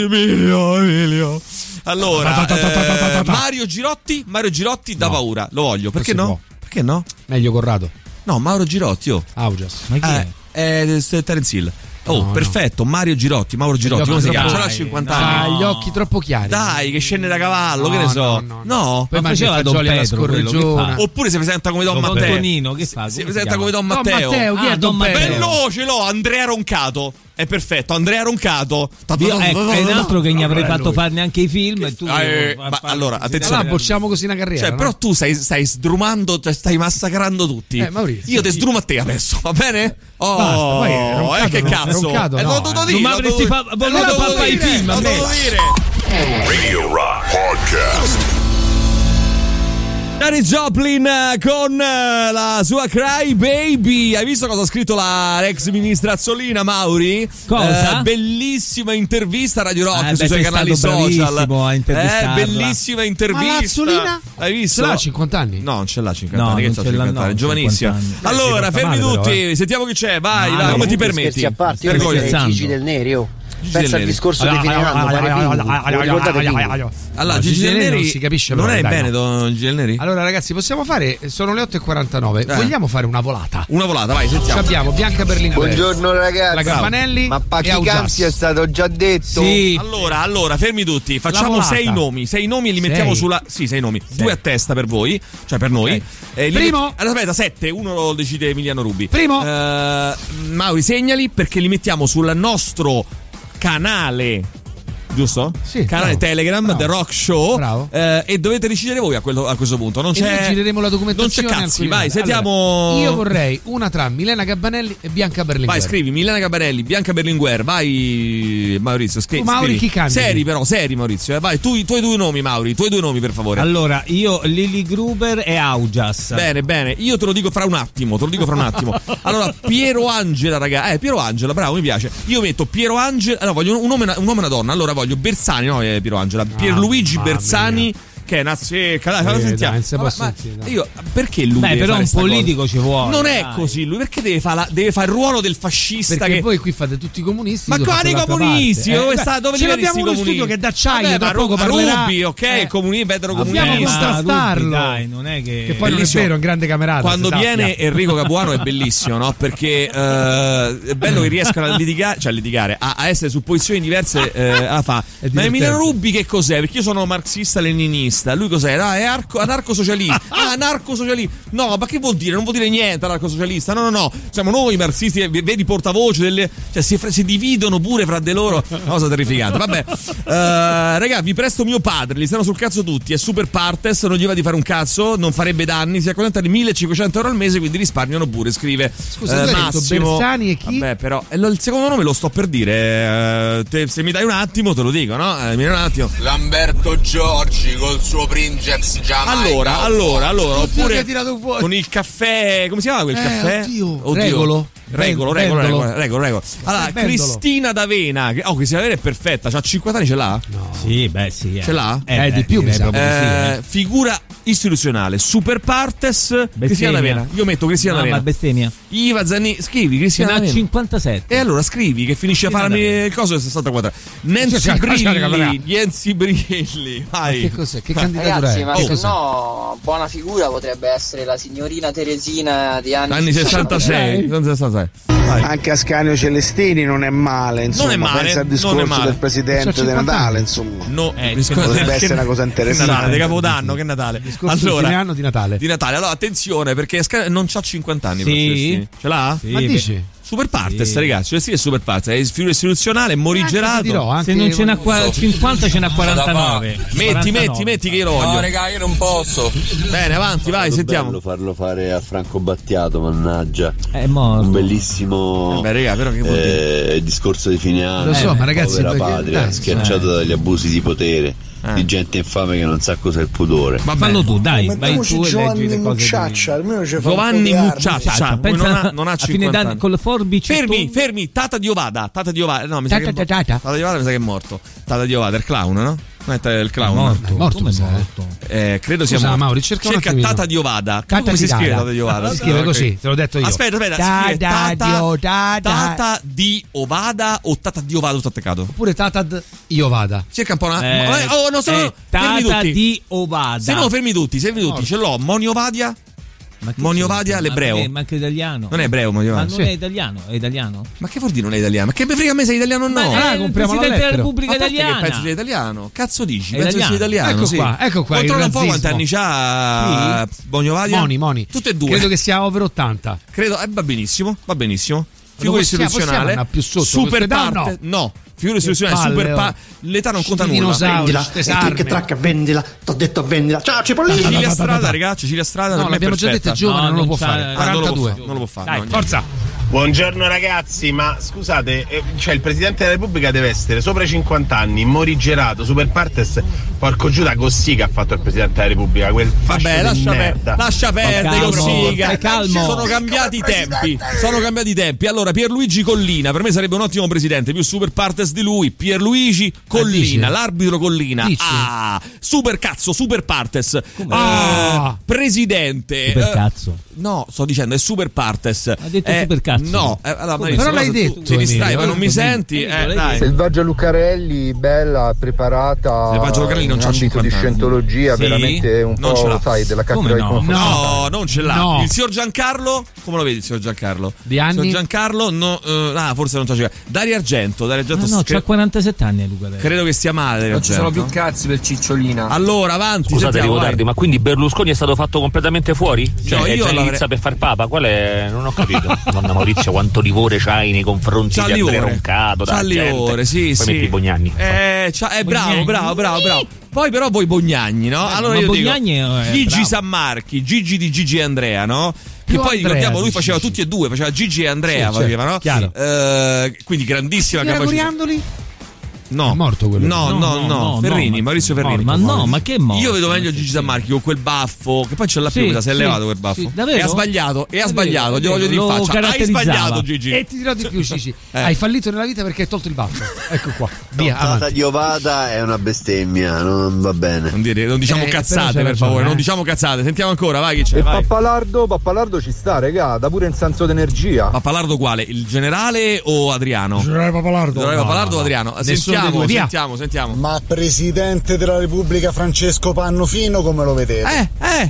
Allora, Mario Girotti da paura, lo voglio. Perché no? Perché no? Meglio Corrado. No, Mauro Girotti. Augias. Ma chi è? Terence Hill. Perfetto, Mauro Girotti, come si chiama? Ce l'ha 50 anni. Ha gli occhi troppo chiari. Dai, che scende da cavallo, che ne so. No. Poi faceva Don Pedro, oppure si presenta come Don Matteo. Tonino, che fa? Si presenta come Don Matteo. Chi è Don Matteo? Veloce, Andrea Roncato. È perfetto, Andrea Roncato. È un altro che mi avrei fatto fare neanche i film. E tu allora, attenzione. Bocciamo così una carriera. Però tu stai sdrumando, cioè stai massacrando tutti. Maurizio, io te sdrumo a te adesso, va bene? Che cazzo? Non avresti voluto fare i film a me. Radio Rock Podcast. Janis Joplin con la sua Cry Baby. Hai visto cosa ha scritto la ex ministra Azzolina, Mauri? Cosa? Bellissima intervista a Radio Rock sui suoi canali social. Bellissima intervista. Ma Azzolina? Hai visto? Ce l'ha 50 anni? No, non ce l'ha 50 anni. Che c'ha 50 anni? Giovanissima. Allora, fermi tutti, sentiamo chi c'è. Vai, come ti permetti? Scherzi a parte, io Gigi Del Neri, pensa al discorso che allora Gigi Del Neri non si capisce, non è in Veneto Gigi Del Neri. Allora ragazzi, possiamo fare, sono le 8:49, vogliamo fare una volata? Vai, sentiamo. Abbiamo Bianca Berlinguer, buongiorno ragazzi, la Campanelli, ma Pachicanzi è stato già detto. Sì. Allora fermi tutti, facciamo 6 nomi e li mettiamo sulla 6 nomi, 2 a testa per voi, cioè per noi. Primo, aspetta, 7, uno lo decide Emiliano Rubi. Primo, Mauri, segnali perché li mettiamo sul nostro canale, giusto? Sì. Canale Telegram, The Rock Show. Bravo. E dovete decidere voi a questo punto. Non c'è. Noi gireremo la documentazione. Non c'è cazzi, vai, sentiamo. Allora, io vorrei una tra Milena Gabbanelli e Bianca Berlinguer. Vai, scrivi Milena Gabbanelli, Bianca Berlinguer. Vai, Maurizio. Mauri, chi candidi? Seri, Maurizio. Vai, tu i tuoi 2 nomi, Mauri. I tuoi 2 nomi, per favore. Allora, io Lily Gruber e Augias. Bene. Io te lo dico fra un attimo. Allora, Piero Angela, raga. Piero Angela, bravo, mi piace. Io metto Piero Angela. No, voglio un uomo e una donna. Allora voglio Bersani, no, Piero Angela. Pierluigi Bersani. Che è una secca, dai, sentiamo. Io perché lui deve però fare un politico cosa? Ci vuole. Non è così, lui perché deve fare il ruolo del fascista? Perché voi qui fate tutti i comunisti. Ma quali comunisti? Dove ce l'abbiamo uno studio che è d'acciaio, tra poco parlerà. Rubi, ok, vetero comunista. Dobbiamo contrastarlo. Dai, non è che poi non è vero, è un grande camerato. Quando viene Enrico Capuano è bellissimo, no? Perché è bello che riescano a litigare, a essere su posizioni diverse. Ma Emiliano Rubi che cos'è? Perché io sono marxista-leninista. Lui cos'è? È anarcosocialista. Anarcosocialista. No, ma che vuol dire? Non vuol dire niente anarcosocialista. No. Siamo noi marxisti, vedi portavoce delle. Cioè si dividono pure fra di loro. Una cosa terrificante. Vabbè. Raga, vi presto mio padre, li stanno sul cazzo tutti. È super partes, non gli va di fare un cazzo, non farebbe danni, si accontenta di 1.500 euro al mese, quindi risparmiano pure, scrive. Scusa, Massimo. Bersani e chi? Vabbè, però il secondo nome lo sto per dire. Se mi dai un attimo te lo dico, no? Mi dai un attimo. Lamberto Giorgi col suo Pringles Giamaica. Allora, oppure con il caffè, come si chiama quel caffè? Oddio. Regolo. Allora, Cristina D'Avena. Cristina D'Avena è perfetta, c'ha 50 anni, ce l'ha? No. Sì, beh, sì. Ce l'ha? Di più, mi sa. Figura istituzionale, super partes, Cristina D'Avena. Io metto Cristina D'Avena. Ma bestemmia. Iva Zanni, scrivi Cristina D'Avena. 57. E allora scrivi che finisce a farmi il coso del 64. Nancy Brilli. Vai. Che cos'è? Che candidatura è? Ma se no, buona figura potrebbe essere la signorina Teresina di anni 66. Anche Ascanio Celestini non è male, insomma. Non è male, pensa al discorso del presidente di Natale, insomma. Potrebbe essere una cosa interessante. Natale, di Capodanno, che Natale. Allora, fine anno di Natale. Allora, attenzione, perché non c'ha 50 anni. Sì. Ce l'ha? Sì, ma dici? Super partes, ragazzi. Sì, è super partes. È figura istituzionale, morigerato. Se non ce n'ha 50, ce n'ha 49. Metti che io lo voglio. No, raga, io non posso. Bene, avanti, vai, sentiamo. Bello farlo fare a Franco Battiato, mannaggia. È morto. Un bellissimo raga, però che vuol dire? discorso di fine anno. Lo so, ma ragazzi, povera patria, schiacciato dagli abusi di potere. Di gente infame che non sa cos'è il pudore. Ma fallo tu, dai, vai tu e leggi le cose. Giovanni Mucciaccia, non ha 50 anni. Con le forbici. Fermi, Tata di Ovada. No, mi sa che Tata di Ovada mi sa che è morto. Tata di Ovada, il clown, no? Non è il clown. È morto. Credo sia morto. Mauri, cerca Tata di Ovada. Come si scrive Tata di Ovada? Si scrive così, te l'ho detto io. Aspetta. Tata di Ovada o Tata di Ovada tutto attaccato? Oppure Tata di Ovada. Cerca un po'. Tata di Ovada. Se no, fermi tutti. Ce l'ho. Moni Ovadia. Monio Vadia l'ebreo. Ma anche italiano. Non è ebreo Monio Vadia. Ma non è italiano, è italiano. Ma che vuol dire non è italiano? Ma che mi frega a me se è italiano o no? Compriamo il Presidente della Repubblica Italiana. Che penso sia italiano? Cazzo dici? Penso sia italiano. Ecco qua. Controlla un po' quanti anni c'ha Monio Vadia. Moni. Tutte e due. Credo che sia over 80. Credo, va benissimo. figura istituzionale, più sotto, super parte, no. Figura istituzionale, l'età non conta nulla. Che tracca, vendila, t'ho detto vendila. Ciao Cipollini. Cecilia Strada, ragazzi, Cecilia Strada. No, l'abbiamo già detto, è giovane, non lo può fare. 42. Non lo può fare. Dai, forza. Buongiorno ragazzi, ma scusate, cioè il Presidente della Repubblica deve essere sopra i 50 anni, morigerato, super partes, porco Giuda, Cossiga ha fatto il Presidente della Repubblica, quel fascio di merda. Lascia perdere Cossiga, calmo. Sono cambiati i tempi. Allora, Pierluigi Collina, per me sarebbe un ottimo presidente, più super partes di lui. Pierluigi Collina, l'arbitro Collina. Super cazzo, super partes. Presidente. Super cazzo. No, sto dicendo, è super partes. Ha detto super cazzo. No, allora, però l'hai detto. Ti distrai, ma non mi senti? Dai. Selvaggia Lucarelli, bella, preparata. Selvaggia Lucarelli non c'ha 50 di scientologia, sì? veramente un non po', sai, della cattedra di confusione. No, non ce l'ha. No. Il signor Giancarlo, come lo vedi il signor Giancarlo? Di anni? Il signor Giancarlo, no, forse non c'ha. Dario Argento c'ha 47 anni Lucarelli. Credo che stia male. Non ci sono più cazzi per Cicciolina. Allora, avanti. Scusate, arrivo tardi, ma quindi Berlusconi è stato fatto completamente fuori? Cioè, no, io inizia per far papa? Qual è? Non ho capito. Donna Maurizio, quanto livore c'hai nei confronti di Andrea Roncato? C'ha livore, sì. Poi metti Bognanni. Bravo. Poi però voi Bognagni, no? Allora io Bognagni dico Gigi Sammarchi, Gigi di Gigi e Andrea, no? Che poi ricordiamo, lui faceva tutti e due, faceva Gigi e Andrea, faceva, no? Chiaro. Quindi grandissima capacità. Coriandoli? No, è morto quello. No, Ferrini, Maurizio Ferrini. Ma che è morto? Io vedo meglio Gigi Sammarchi con quel baffo, che poi ce l'ha più, si è levato quel baffo. E ha sbagliato, glielo voglio dire in faccia. Hai sbagliato, Gigi. E ti dirò di più, Gigi. Hai fallito nella vita perché hai tolto il baffo. Ecco qua. Via, avanti. Di Ovada è una bestemmia, non va bene. Non diciamo cazzate, per favore, non diciamo cazzate. Sentiamo ancora, vai, chi c'è? E Pappalardo ci sta, regà, da pure in senso d'energia. Pappalardo quale? Il generale o Adriano? Generale Pappalardo. O Adriano? Sentiamo. Ma Presidente della Repubblica Francesco Pannofino come lo vedete?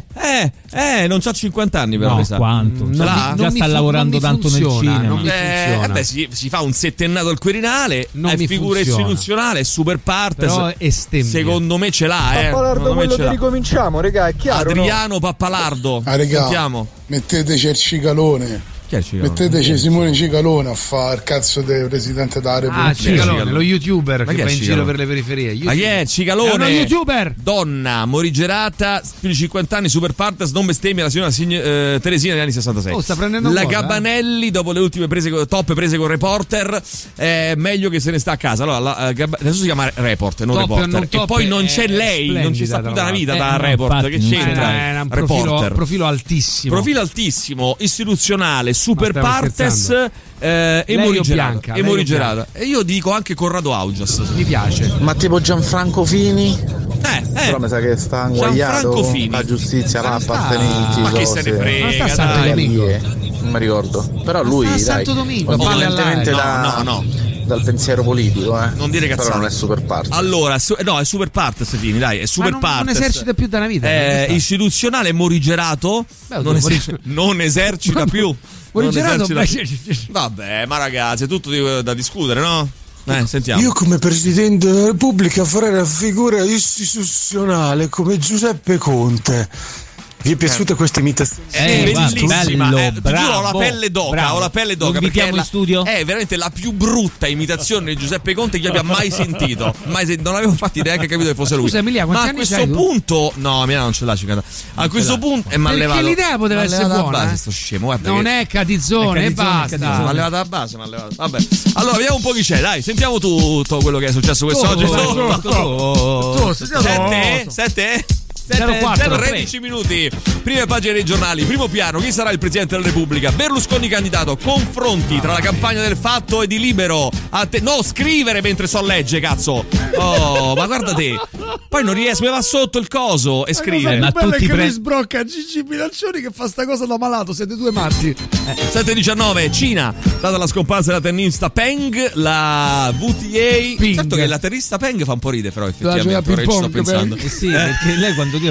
Non c'ha 50 anni però, mi sa. Quanto? Già sta lavorando tanto nel cinema. Non mi funziona. Si fa un settennato al Quirinale, è figura istituzionale, è super partes. Però è secondo me ce l'ha, Pappalardo, quello che ricominciamo, regà, è chiaro. Adriano Pappalardo. Sentiamo. Metteteci il cicalone. Metteteci Simone Cicalone a fare il cazzo del Presidente della Repubblica. Cicalone, lo youtuber che va in giro per le periferie. Ma chi è Cicalone? È uno youtuber. Donna, morigerata, più di 50 anni, super partes, non bestemmia, la signora Teresina degli anni 66. Sta prendendo la Gabanelli, dopo le ultime top prese con Reporter, è meglio che se ne sta a casa. Allora, adesso si chiama Report, non Reporter. E poi non c'è lei, non ci sta più da una vita da Report. Che c'entra? È un profilo altissimo. Profilo altissimo, istituzionale, super partes e morigerata. E io dico anche Corrado Augias. Mi piace. Ma tipo Gianfranco Fini? Però mi sa che sta inguagliato. La giustizia va appartenenti. Ma chi se ne frega? Ma sta a Santo Domingo. Non mi ricordo. Però lui sta a Santo Domingo, evidentemente dal pensiero politico, Non dire cazzate. Però non è super partes. Allora, è super partes, Fini, dai, è super partes. Non esercita più da una vita. Istituzionale morigerato. Non esercita più. Morigerato. Vabbè, ma ragazzi, è tutto da discutere, no? Sentiamo. Io come Presidente della Repubblica farei la figura istituzionale come Giuseppe Conte. Vi è piaciuta questa imitazione? Bellissima, giuro, ho la pelle d'oca. Lo invitiamo in studio? È veramente la più brutta imitazione di Giuseppe Conte che io abbia mai sentito. Non avevo infatti neanche capito che fosse lui. Scusa Emilia, ma a questo punto no, Emilia non ce l'ha 50. A questo punto è mal levato. Perché l'idea poteva essere buona. Sto scemo, guarda. Non è Catizzone, basta. Ma levata la base, vabbè. Allora, vediamo un po' chi c'è, dai, sentiamo tutto quello che è successo quest'oggi. 7 13 minuti. Prime pagine dei giornali. Primo piano, chi sarà il Presidente della Repubblica? Berlusconi candidato. Confronti tra la campagna del Fatto e di Libero. No, scrivere mentre so legge, cazzo. Oh, ma guarda te. Poi non riesco, mi va sotto il coso e scrive. Ma tutti mi sbrocca Gigi Bilancioni che fa sta cosa da malato. Siete due matti. 7:19. Cina. Data la scomparsa della tennista Peng, la VTA. Certo che la tennista Peng fa un po' ridere, però effettivamente ora ci sto pensando. Sì, perché lei quando Dio fa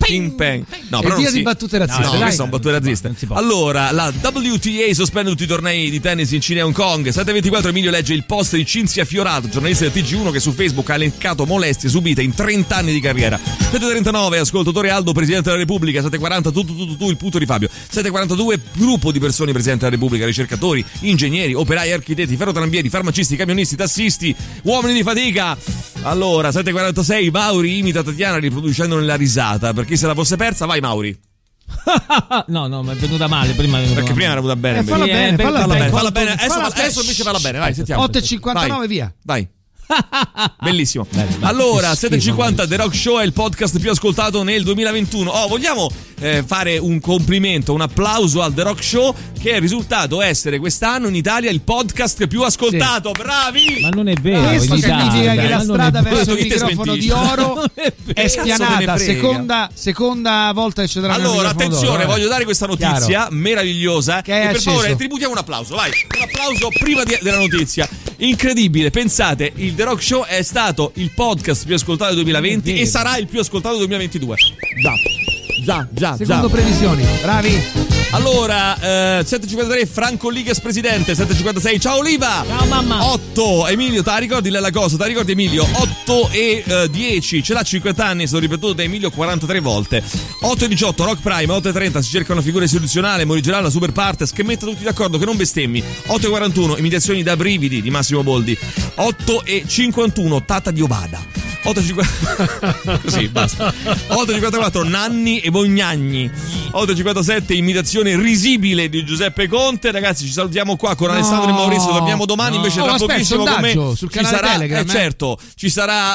Ping pang. No, però via di battute razziste. No, queste sono battute razziste. Allora, la WTA sospende tutti i tornei di tennis in Cina e Hong Kong. 7:24 Emilio legge il post di Cinzia Fiorato, giornalista del TG1, che su Facebook ha elencato molestie subite in 30 anni di carriera. 7:39 ascoltatore Aldo, Presidente della Repubblica. 7:40 tu il punto di Fabio. 7:42 gruppo di persone, Presidente della Repubblica, ricercatori, ingegneri, operai, architetti, ferrotrambieri, farmacisti, camionisti, tassisti, uomini di fatica. Allora, 7:46 Mauri imita Tatiana riproducendone la risata. Per chi se la fosse persa, vai Mauri. No, mi è venuta male. Prima prima era venuta bene. Falla bene. Adesso invece falla bene. Vai, sentiamo. 8:59 via. Vai. Bellissimo. Allora, 7:50 The Rock Show è il podcast più ascoltato nel 2021. Vogliamo fare un complimento, un applauso al The Rock Show, che è risultato essere quest'anno in Italia il podcast più ascoltato. Sì. Bravi! Ma non è vero. Questo significa che la strada verso il microfono di oro è spianata. Seconda volta che ci daranno. Allora, attenzione, voglio dare questa notizia meravigliosa. Che per favore, tributiamo un applauso. Vai, un applauso prima della notizia. Incredibile, pensate, il The Rock Show è stato il podcast più ascoltato del 2020 e sarà il più ascoltato del 2022. Già. Secondo previsioni, bravi. Allora, 7:53 Franco Ligas presidente. 7:56 ciao Oliva. Ciao mamma. 8 Emilio, te la ricordi Lella Cosa? Te la ricordi Emilio? 8:10 ce l'ha 50 anni, sono ripetuto da Emilio 43 volte. 8:18 Rock Prime. 8:30 si cerca una figura istituzionale, morigerà la super partes che metta tutti d'accordo, che non bestemmi. 8:41 imitazioni da brividi di Massimo Boldi. 8:51 Tata di Obada. 8:50 così basta. 8:54 Nanni e Bognagni. 8:57 imitazione risibile di Giuseppe Conte. Ragazzi, ci salutiamo qua con Alessandro e Maurizio, torniamo domani. Invece tra pochissimo con me sul canale ci sarà Telegram, certo, ci sarà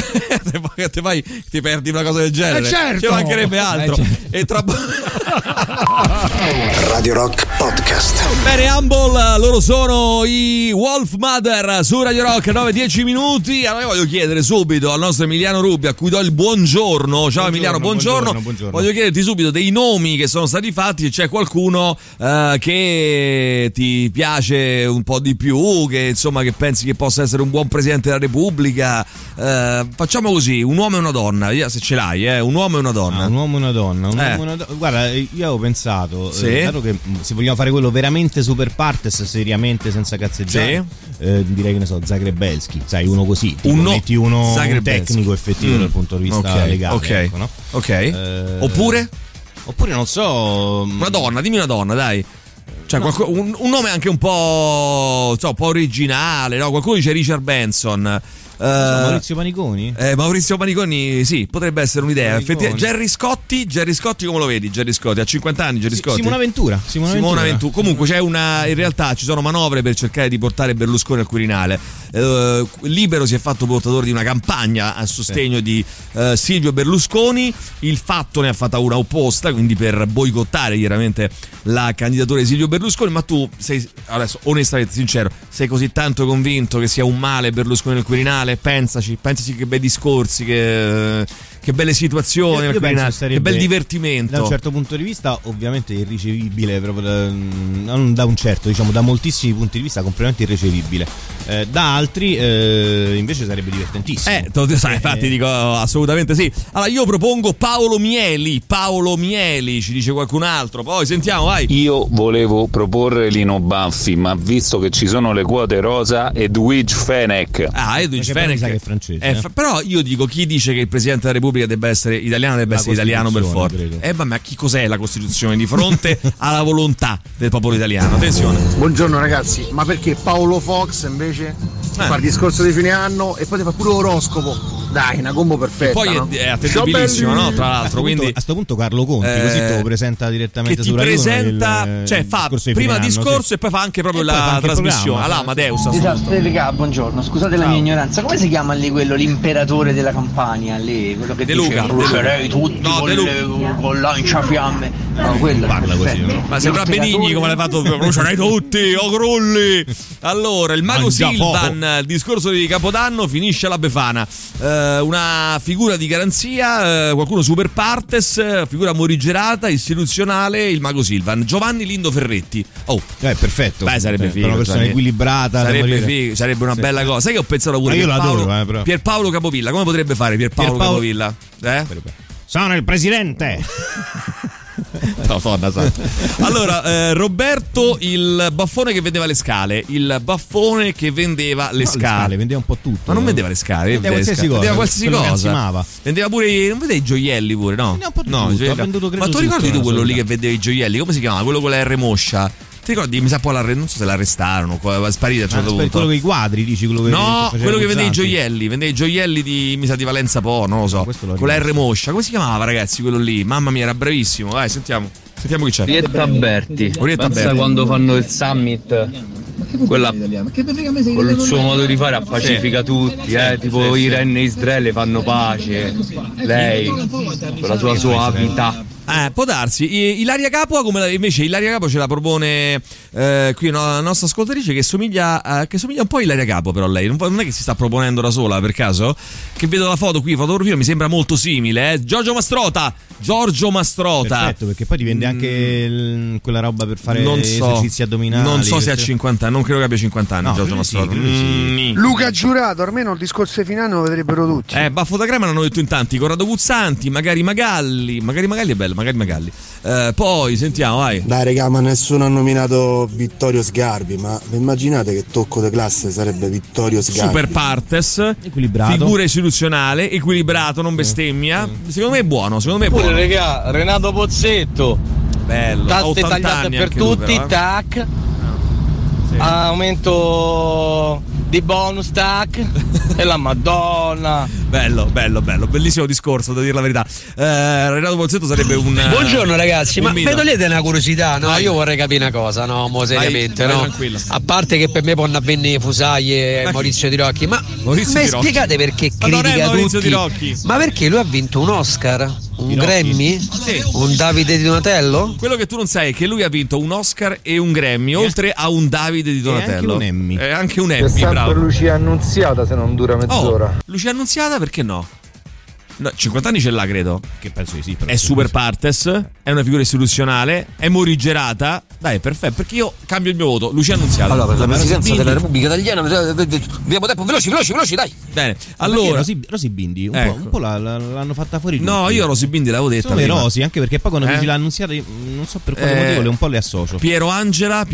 ti perdi una cosa del genere, certo. Ci mancherebbe altro, certo. E tra Radio Rock Podcast. Bene, Humble, loro sono i Wolf Mother su Radio Rock. 9-10 minuti. Allora io voglio chiedere subito al nostro Emiliano Rubi, a cui do il buongiorno. Ciao Emiliano, buongiorno. Voglio chiederti subito dei nomi che sono stati fatti, se c'è qualcuno che ti piace un po' di più, che insomma che pensi che possa essere un buon Presidente della Repubblica. Facciamo così, un uomo e una donna, se ce l'hai, un uomo e una donna. Un uomo e una donna. Guarda, io avevo pensato, dato che se vogliamo fare quello veramente super partes, seriamente, senza cazzeggiare, direi che ne so, Zagrebelski, sai, uno così, metti uno tecnico effettivo dal punto di vista legale, ecco, no? Oppure non so, una donna, dimmi una donna, dai. Cioè, un nome anche un po', un po' originale, no? Qualcuno dice Richard Benson. Maurizio Paniconi? Maurizio Paniconi, sì, potrebbe essere un'idea. Jerry Scotti come lo vedi? Jerry Scotti a 50 anni, Jerry Scotti. Simona Ventura. Comunque c'è in realtà ci sono manovre per cercare di portare Berlusconi al Quirinale. Libero si è fatto portatore di una campagna a sostegno di Silvio Berlusconi. Il Fatto ne ha fatta una opposta, quindi per boicottare chiaramente la candidatura di Silvio Berlusconi. Ma tu sei, adesso onestamente sincero, sei così tanto convinto che sia un male Berlusconi nel Quirinale? Pensaci che bei discorsi, che belle situazioni, che bel divertimento. Da un certo punto di vista ovviamente irricevibile, proprio non da un certo, diciamo da moltissimi punti di vista completamente irricevibile. Da altri invece sarebbe divertentissimo. Infatti dico assolutamente sì. Allora io propongo Paolo Mieli, ci dice qualcun altro, poi sentiamo, vai. Io volevo proporre Lino Banfi, ma visto che ci sono le quote rosa, Edwige Fenech. Edwige Fenech che è francese. Però io dico, chi dice che il Presidente della Repubblica debba essere italiano debba essere italiano per forza. Ma chi cos'è la Costituzione di fronte alla volontà del popolo italiano? Attenzione. Buongiorno ragazzi, ma perché Paolo Fox invece fa il discorso di fine anno e poi ti fa pure l'oroscopo? Dai, una combo perfetta. E poi no? è attendibilissimo, no? Tra l'altro, quindi a questo punto Carlo Conti così te lo presenta direttamente su Rai 1, cioè fa prima discorso e poi fa anche proprio la trasmissione all'Amadeus. Buongiorno, scusate la mia ignoranza, come si chiama lì quello, l'imperatore della Campania lì, quello che De Luca, brucerei tutti con lanciafiamme? No, quello parla così, no? Ma sembra Benigni come l'hai fatto, brucerei tutti, grulli. Allora, il mago Silvan, il discorso di Capodanno finisce alla Befana. Una figura di garanzia, qualcuno super partes, figura morigerata, istituzionale, il mago Silvan. Giovanni Lindo Ferretti. Perfetto. Beh, sarebbe figo, una persona equilibrata, sarebbe una bella cosa. Sai che ho pensato pure Pierpaolo Capovilla, come potrebbe fare Pierpaolo Capovilla? Sono il presidente. Allora, Roberto, il baffone che vendeva le scale, il baffone che vendeva le scale, vendeva un po' tutto. Ma non vendeva le scale, vendeva qualsiasi cosa. Vendeva pure, non vendeva i gioielli pure, no? Un po' di tutto. Ma tu ricordi tu quello lì che vendeva i gioielli? Come si chiamava? Quello con la R moscia? Ti ricordi? Mi sa poi non so se l'arrestarono, è sparito a un certo punto. Quello con i quadri, dici? Quello che vendeva i gioielli di, mi sa, di Valenza Po, non lo so, con la R moscia. Come si chiamava, ragazzi, quello lì? Mamma mia, era bravissimo. Vai, sentiamo chi c'è. Orietta Berti. Pensa quando fanno il summit, quella con il suo modo di fare pacifica tutti, tipo Iran e Israele fanno pace, lei con la sua suavità. Può darsi. Ilaria Capua, invece Ilaria Capua ce la propone qui una nostra ascoltatrice che somiglia un po' a Ilaria Capua, però lei non è che si sta proponendo da sola per caso, che vedo la foto qui, fotografia, mi sembra molto simile, Giorgio Mastrota. Perfetto, perché poi ti vende anche quella roba per fare esercizi addominali. Non so se ha 50 anni, non credo che abbia 50 anni, Giorgio Mastrota. Luca Giurato, almeno il discorso finale lo vedrebbero tutti. Baffo da crema l'hanno detto in tanti, Corrado Guzzanti, magari Magalli è bello, magari Magalli. Poi sentiamo, vai. Dai regà, ma nessuno ha nominato Vittorio Sgarbi, ma vi immaginate che tocco di classe sarebbe Vittorio Sgarbi? Super partes, equilibrato, figura istituzionale, equilibrato, non bestemmia. Secondo me è buono, Pure regà, Renato Pozzetto, bello, tasse tagliate per tutti, tac. Sì. Aumento di bonus, tac. E la Madonna. Bello, bellissimo discorso, da dire la verità. Renato Pozzetto sarebbe un buongiorno ragazzi, ma vedo togliete una curiosità, no? Io vorrei capire una cosa, no? Mo seriamente, no? Tranquillo. A parte che per me può avvenire Fusaglie e Maurizio Di Rocchi, ma mi spiegate perché critica tutti? Ma perché lui ha vinto un Oscar? Un Grammy? Sì. Un Davide di Donatello? Quello che tu non sai è che lui ha vinto un Oscar e un Grammy, oltre a un Davide di Donatello. E anche un Emmy. Bravo. Per Lucia Annunziata, se non dura mezz'ora. Lucia Annunziata, perché no? 50 anni ce l'ha, credo. Che penso di sì. È super partes, è una figura istituzionale, è morigerata. Dai, perfetto, perché io cambio il mio voto. Lucia Annunziata. Allora, per la presidenza della Repubblica Italiana abbiamo tempo, veloci, dai. Bene, allora Rosy Bindi un po' l'hanno fatta fuori tutti. No, io Rosy Bindi l'avevo detta. Sono le Rosy, anche perché poi quando l'ha annunziata non so per quale motivo un po' le associo. Piero Angela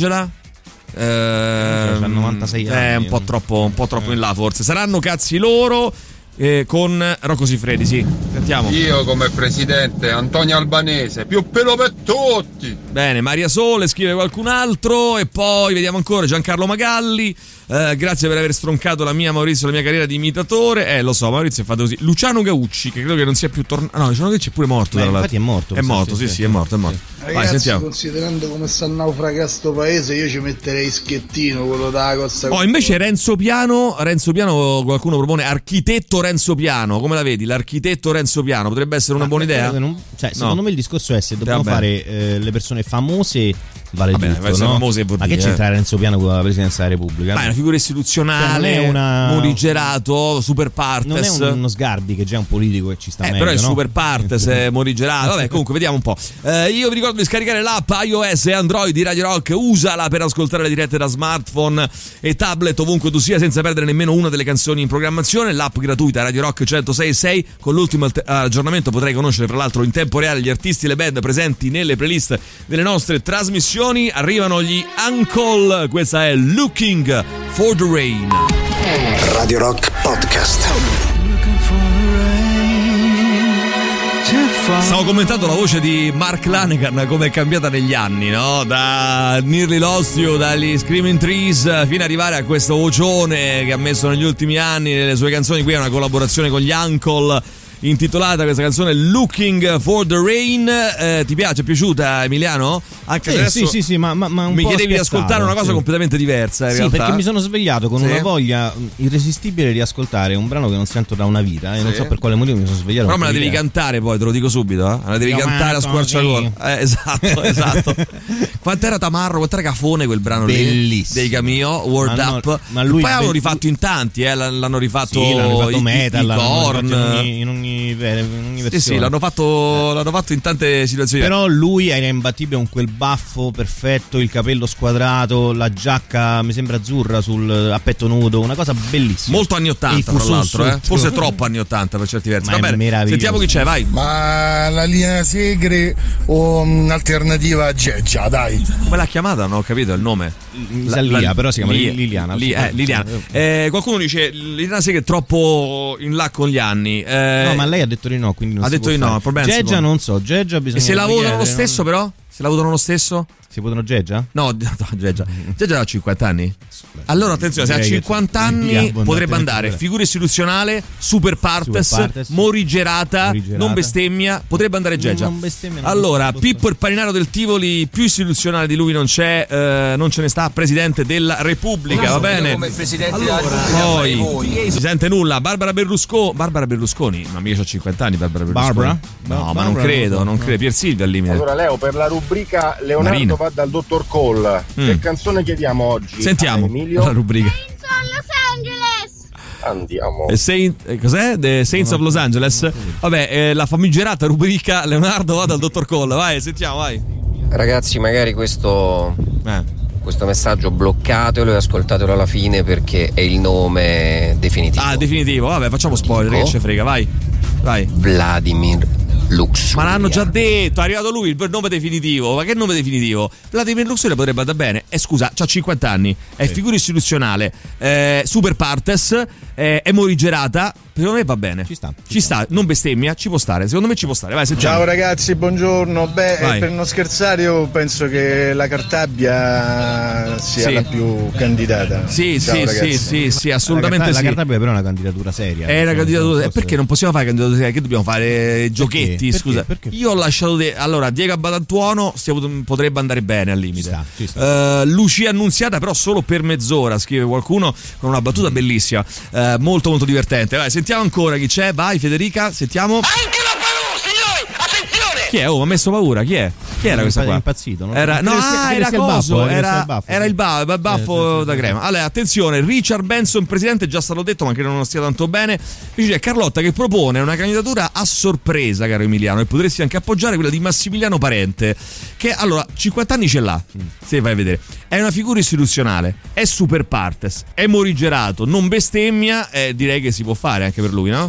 96 anni. È un po' troppo in là, forse. Saranno cazzi loro. Con Rocco Siffredi, sì. Sentiamo. Io come presidente Antonio Albanese, più pelo per tutti. Bene, Maria Sole, scrive qualcun altro. E poi vediamo ancora Giancarlo Magalli. Grazie per aver stroncato la mia carriera di imitatore. Lo so, Maurizio è fatto così. Luciano Gaucci, che credo che non sia più tornato. No, Luciano Gaucci è pure morto. Infatti è morto. È morto, sì, è morto. Ragazzi, vai, sentiamo. Considerando come sta naufragando sto paese, io ci metterei Schettino, quello da Costa. Invece Renzo Piano, qualcuno propone architetto Renzo Piano. Come la vedi? L'architetto Renzo Piano potrebbe essere una buona idea? Secondo me il discorso è se dobbiamo fare le persone famose, vale tutto, no? Ma che c'entra Renzo Piano con la presidenza della Repubblica? Ma è una figura istituzionale, morigerato, super partes. Non è uno Sgarbi che già è un politico e ci sta meglio, però è super partes, morigerato. Vabbè, comunque vediamo un po'. Io vi ricordo di scaricare l'app iOS e Android di Radio Rock. Usala per ascoltare le dirette da smartphone e tablet ovunque tu sia, senza perdere nemmeno una delle canzoni in programmazione. L'app gratuita Radio Rock 106.6. Con l'ultimo aggiornamento potrai conoscere tra l'altro in tempo reale gli artisti e le band presenti nelle playlist delle nostre trasmissioni. Arrivano gli Uncle, questa è Looking for the Rain. Radio Rock Podcast. Stavo commentando la voce di Mark Lanegan, come è cambiata negli anni, no? Da Nearly Lost You, dagli Screaming Trees, fino ad arrivare a questo vocione che ha messo negli ultimi anni nelle sue canzoni. Qui è una collaborazione con gli Uncle, intitolata questa canzone Looking for the Rain. Ti piace? È piaciuta, Emiliano? Anche adesso sì, ma un mi po' chiedevi di ascoltare una cosa completamente diversa, in realtà. Perché mi sono svegliato con una voglia irresistibile di ascoltare un brano che non sento da una vita e non so per quale motivo mi sono svegliato. Però me la devi cantare, poi te lo dico subito, Me la devi cantare a squarciagola. Esatto. Quant'era tamarro, quant'era cafone quel brano bellissimo lì dei Cameo, Word Up. Ma lui poi l'hanno rifatto in tanti, l'hanno rifatto metal, i Korn, in ogni ogni versione. Sì, l'hanno fatto in tante situazioni. Però lui era imbattibile con quel baffo perfetto, il capello squadrato, la giacca mi sembra azzurra a petto nudo, una cosa bellissima. Molto anni 80 tra l'altro, forse troppo anni 80 per certi versi. Va bene, sentiamo chi c'è, vai. Ma la linea Segre o un'alternativa a Geggia, dai. Come l'ha chiamata? Non ho capito il nome. Però si chiama Liliana. Liliana. Qualcuno dice Liliana Segre è troppo in là con gli anni. No, ma lei ha detto di no, quindi non ha detto di no. Geggia non so, Geggia bisogna. E se la votano lo stesso però? Se la votano lo stesso? Si votano Geggia? No, Geggia ha 50 anni. Allora attenzione, se ha 50 anni potrebbe andare figura istituzionale, super partes, morigerata, non bestemmia, potrebbe andare Geggia. Allora, Pippo il paninaro del Tivoli, più istituzionale di lui non c'è, non ce ne sta, presidente della Repubblica, va bene? Come presidente della Repubblica poi si sente nulla. Barbara Berlusconi, ma mica c'ha 50 anni Barbara Berlusconi. No, ma non credo, Pier Silvio al limite. Allora Leo, per la rubrica Leonardo va dal dottor Cole. Che canzone chiediamo oggi? Sentiamo Emilio. la rubrica. Andiamo. Cos'è? The Saints of Los Angeles. Vabbè, la famigerata rubrica Leonardo va dal dottor Cole. Vai, sentiamo, vai. Ragazzi, magari questo messaggio bloccatelo e ascoltatelo alla fine perché è il nome definitivo. Ah, definitivo. Vabbè, facciamo spoiler, che ce frega, vai. Vladimir Luxuria. Ma l'hanno già detto, è arrivato lui il nome definitivo. Ma che nome definitivo? Vladimir Luxuria potrebbe andare bene. Scusa, c'ha 50 anni, è figura istituzionale, super partes, è morigerata. Secondo me va bene. Ci sta, non bestemmia, ci può stare. Secondo me ci può stare. Vai, sentiamo. Ciao ragazzi, buongiorno. Per non scherzare, io penso che la Cartabia sia la più candidata. Sì, assolutamente la Cartabia però è una candidatura seria. È una candidatura. Perché non possiamo fare candidatura seria? Che dobbiamo fare giochetti? Scusa. Perché? Io ho lasciato allora Diego Abatantuono potrebbe andare bene al limite. Ci sta. Lucia Annunziata però solo per mezz'ora, scrive qualcuno con una battuta bellissima, molto molto divertente. Vai, sentiamo ancora chi c'è. Vai Federica, sentiamo. Anche la Palù, signori, attenzione. Chi è? Oh, mi ha messo paura. Chi è? Chi era questa qua? È impazzito, no? Era coso, era il baffo da crema. Allora, attenzione, Richard Benson, presidente, già stato detto, ma che non stia tanto bene. Dice Carlotta che propone una candidatura a sorpresa, caro Emiliano, e potresti anche appoggiare quella di Massimiliano Parente, che allora 50 anni ce l'ha, se vai a vedere. È una figura istituzionale, è super partes, è morigerato, non bestemmia, direi che si può fare anche per lui, no?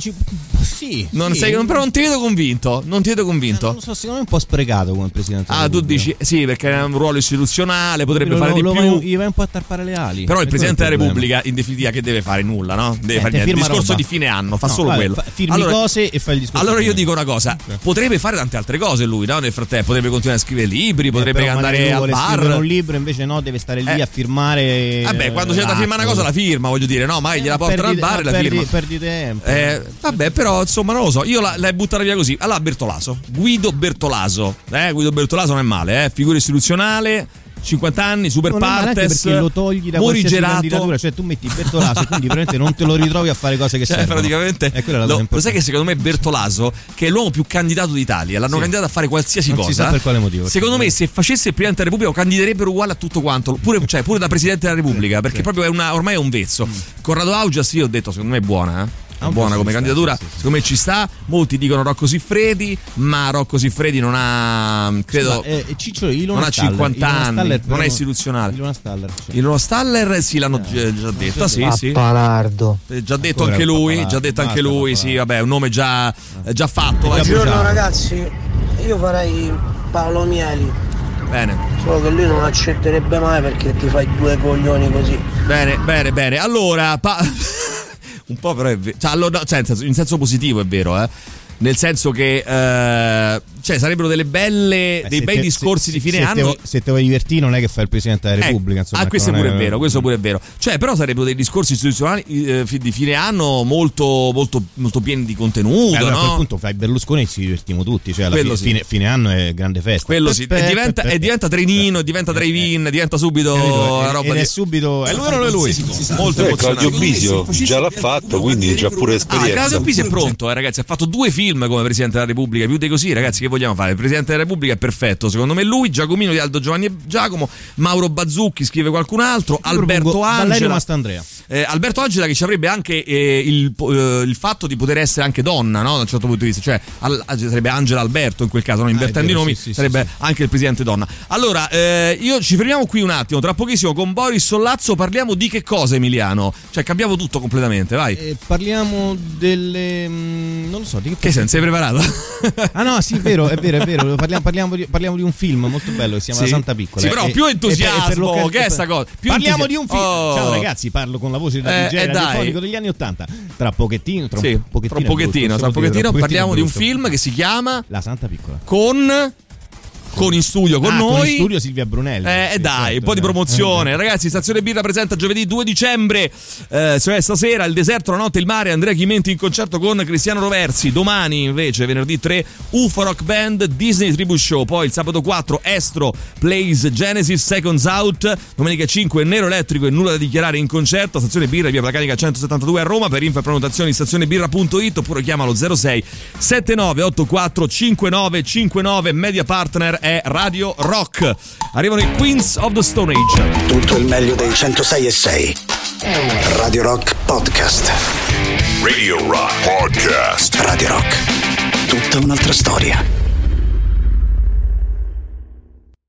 Sì. Però non ti vedo convinto. Non lo so, secondo me è un po' sprecato come presidente. Tu dici sì, perché è un ruolo istituzionale, potrebbe fare di più. Gli vai un po' a tarpare le ali. Però il presidente della Repubblica, in definitiva, che deve fare? Nulla, no? Deve fare niente. Il discorso roba di fine anno, fa solo quello. Firmi cose e fai il discorso. Allora io dico una cosa: potrebbe fare tante altre cose lui, no? Nel frattempo, potrebbe continuare a scrivere libri, potrebbe andare al bar. Un libro invece no, deve stare lì a firmare. Vabbè, quando c'è da firmare una cosa la firma, voglio dire, no? Magari gliela portano al bar e la firma. Perdi tempo. Vabbè, però insomma, non lo so. Io l'hai buttata via così. Allora, Guido Bertolaso. Guido Bertolaso non è male, figura istituzionale, 50 anni, super partes, perché lo togli da qualsiasi candidatura, cioè tu metti Bertolaso, quindi praticamente non te lo ritrovi a fare cose che servono. Praticamente lo sai che secondo me Bertolaso, che è l'uomo più candidato d'Italia, l'hanno candidato a fare qualsiasi non cosa. Si sa per quale motivo. Secondo me se facesse il Presidente della Repubblica lo candiderebbero uguale a tutto quanto, pure da Presidente della Repubblica, perché proprio ormai è un vezzo. Corrado Augias io ho detto secondo me è buona, buona come candidatura, secondo me ci sta. Molti dicono Rocco Siffredi, ma Rocco Siffredi non ha, credo, non ha 50 anni, non è istituzionale. Ilona Staller sì, l'hanno già detto, sì. Palardo. Già detto anche lui, sì, vabbè, un nome già fatto. Buongiorno ragazzi, io farei Paolo Mieli. Bene. Solo che lui non accetterebbe mai perché ti fai due coglioni così. Bene. Allora, un po' però è vero, in senso positivo è vero, nel senso che sarebbero dei bei discorsi di fine anno. Se te vuoi divertire non è che fai il Presidente della Repubblica, insomma. Questo pure è vero, questo pure è vero. Però sarebbero dei discorsi istituzionali di fine anno molto, molto, molto pieni di contenuto, allora, no? A quel punto fai Berlusconi e ci divertiamo tutti, cioè alla fine anno è grande festa. Quello sì, diventa Trenino, diventa Drive-in, diventa subito la roba è subito. È lui o non è lui? Molto emozionante. Claudio Bisio già l'ha fatto, quindi già pure esperienza. Claudio Bisio è pronto, ragazzi, ha fatto 2 film come Presidente della Repubblica, più di così, ragazzi, che vogliamo fare? Il Presidente della Repubblica è perfetto, secondo me lui, Giacomino di Aldo Giovanni e Giacomo, Mauro Bazzucchi, scrive qualcun altro, Alberto Angela. Valerio Mastandrea. Alberto Angela che ci avrebbe anche il fatto di poter essere anche donna, no? Da un certo punto di vista, cioè sarebbe Angela Alberto in quel caso, no? Invertendo i nomi sarebbe anche il presidente donna. Allora io ci fermiamo qui un attimo, tra pochissimo con Boris Sollazzo parliamo di che cosa, Emiliano? Cioè cambiamo tutto completamente, vai. Parliamo delle non lo so, di che senso, sei preparato? Ah no, sì, è vero. Parliamo di un film molto bello che si chiama La Santa Piccola. Sì, però più entusiasmo, che è sta cosa? Parliamo di un film. Ciao ragazzi, parlo con la voce da DJ radiofonico degli anni '80. Tra un pochettino parliamo di un film che si chiama La Santa Piccola. Con in studio con noi. Con in studio Silvia Brunelli. Dai, un po' di promozione. Ragazzi, Stazione Birra presenta giovedì 2 dicembre, cioè stasera, Il deserto, la notte, il mare, Andrea Chimenti in concerto con Cristiano Roversi. Domani invece, venerdì 3, UFO Rock Band, Disney Tribute Show. Poi il sabato 4, Estro Plays Genesis Seconds Out. Domenica 5, Nero Elettrico e Nulla da dichiarare in concerto. Stazione Birra, via Placanica 172 a Roma. Per info e prenotazioni stazionebirra.it oppure chiamalo 06 79 84 5959. Media partner è Radio Rock. Arrivano i Queens of the Stone Age. Tutto il meglio dei 106.6. Radio Rock Podcast. Radio Rock Podcast. Radio Rock. Tutta un'altra storia.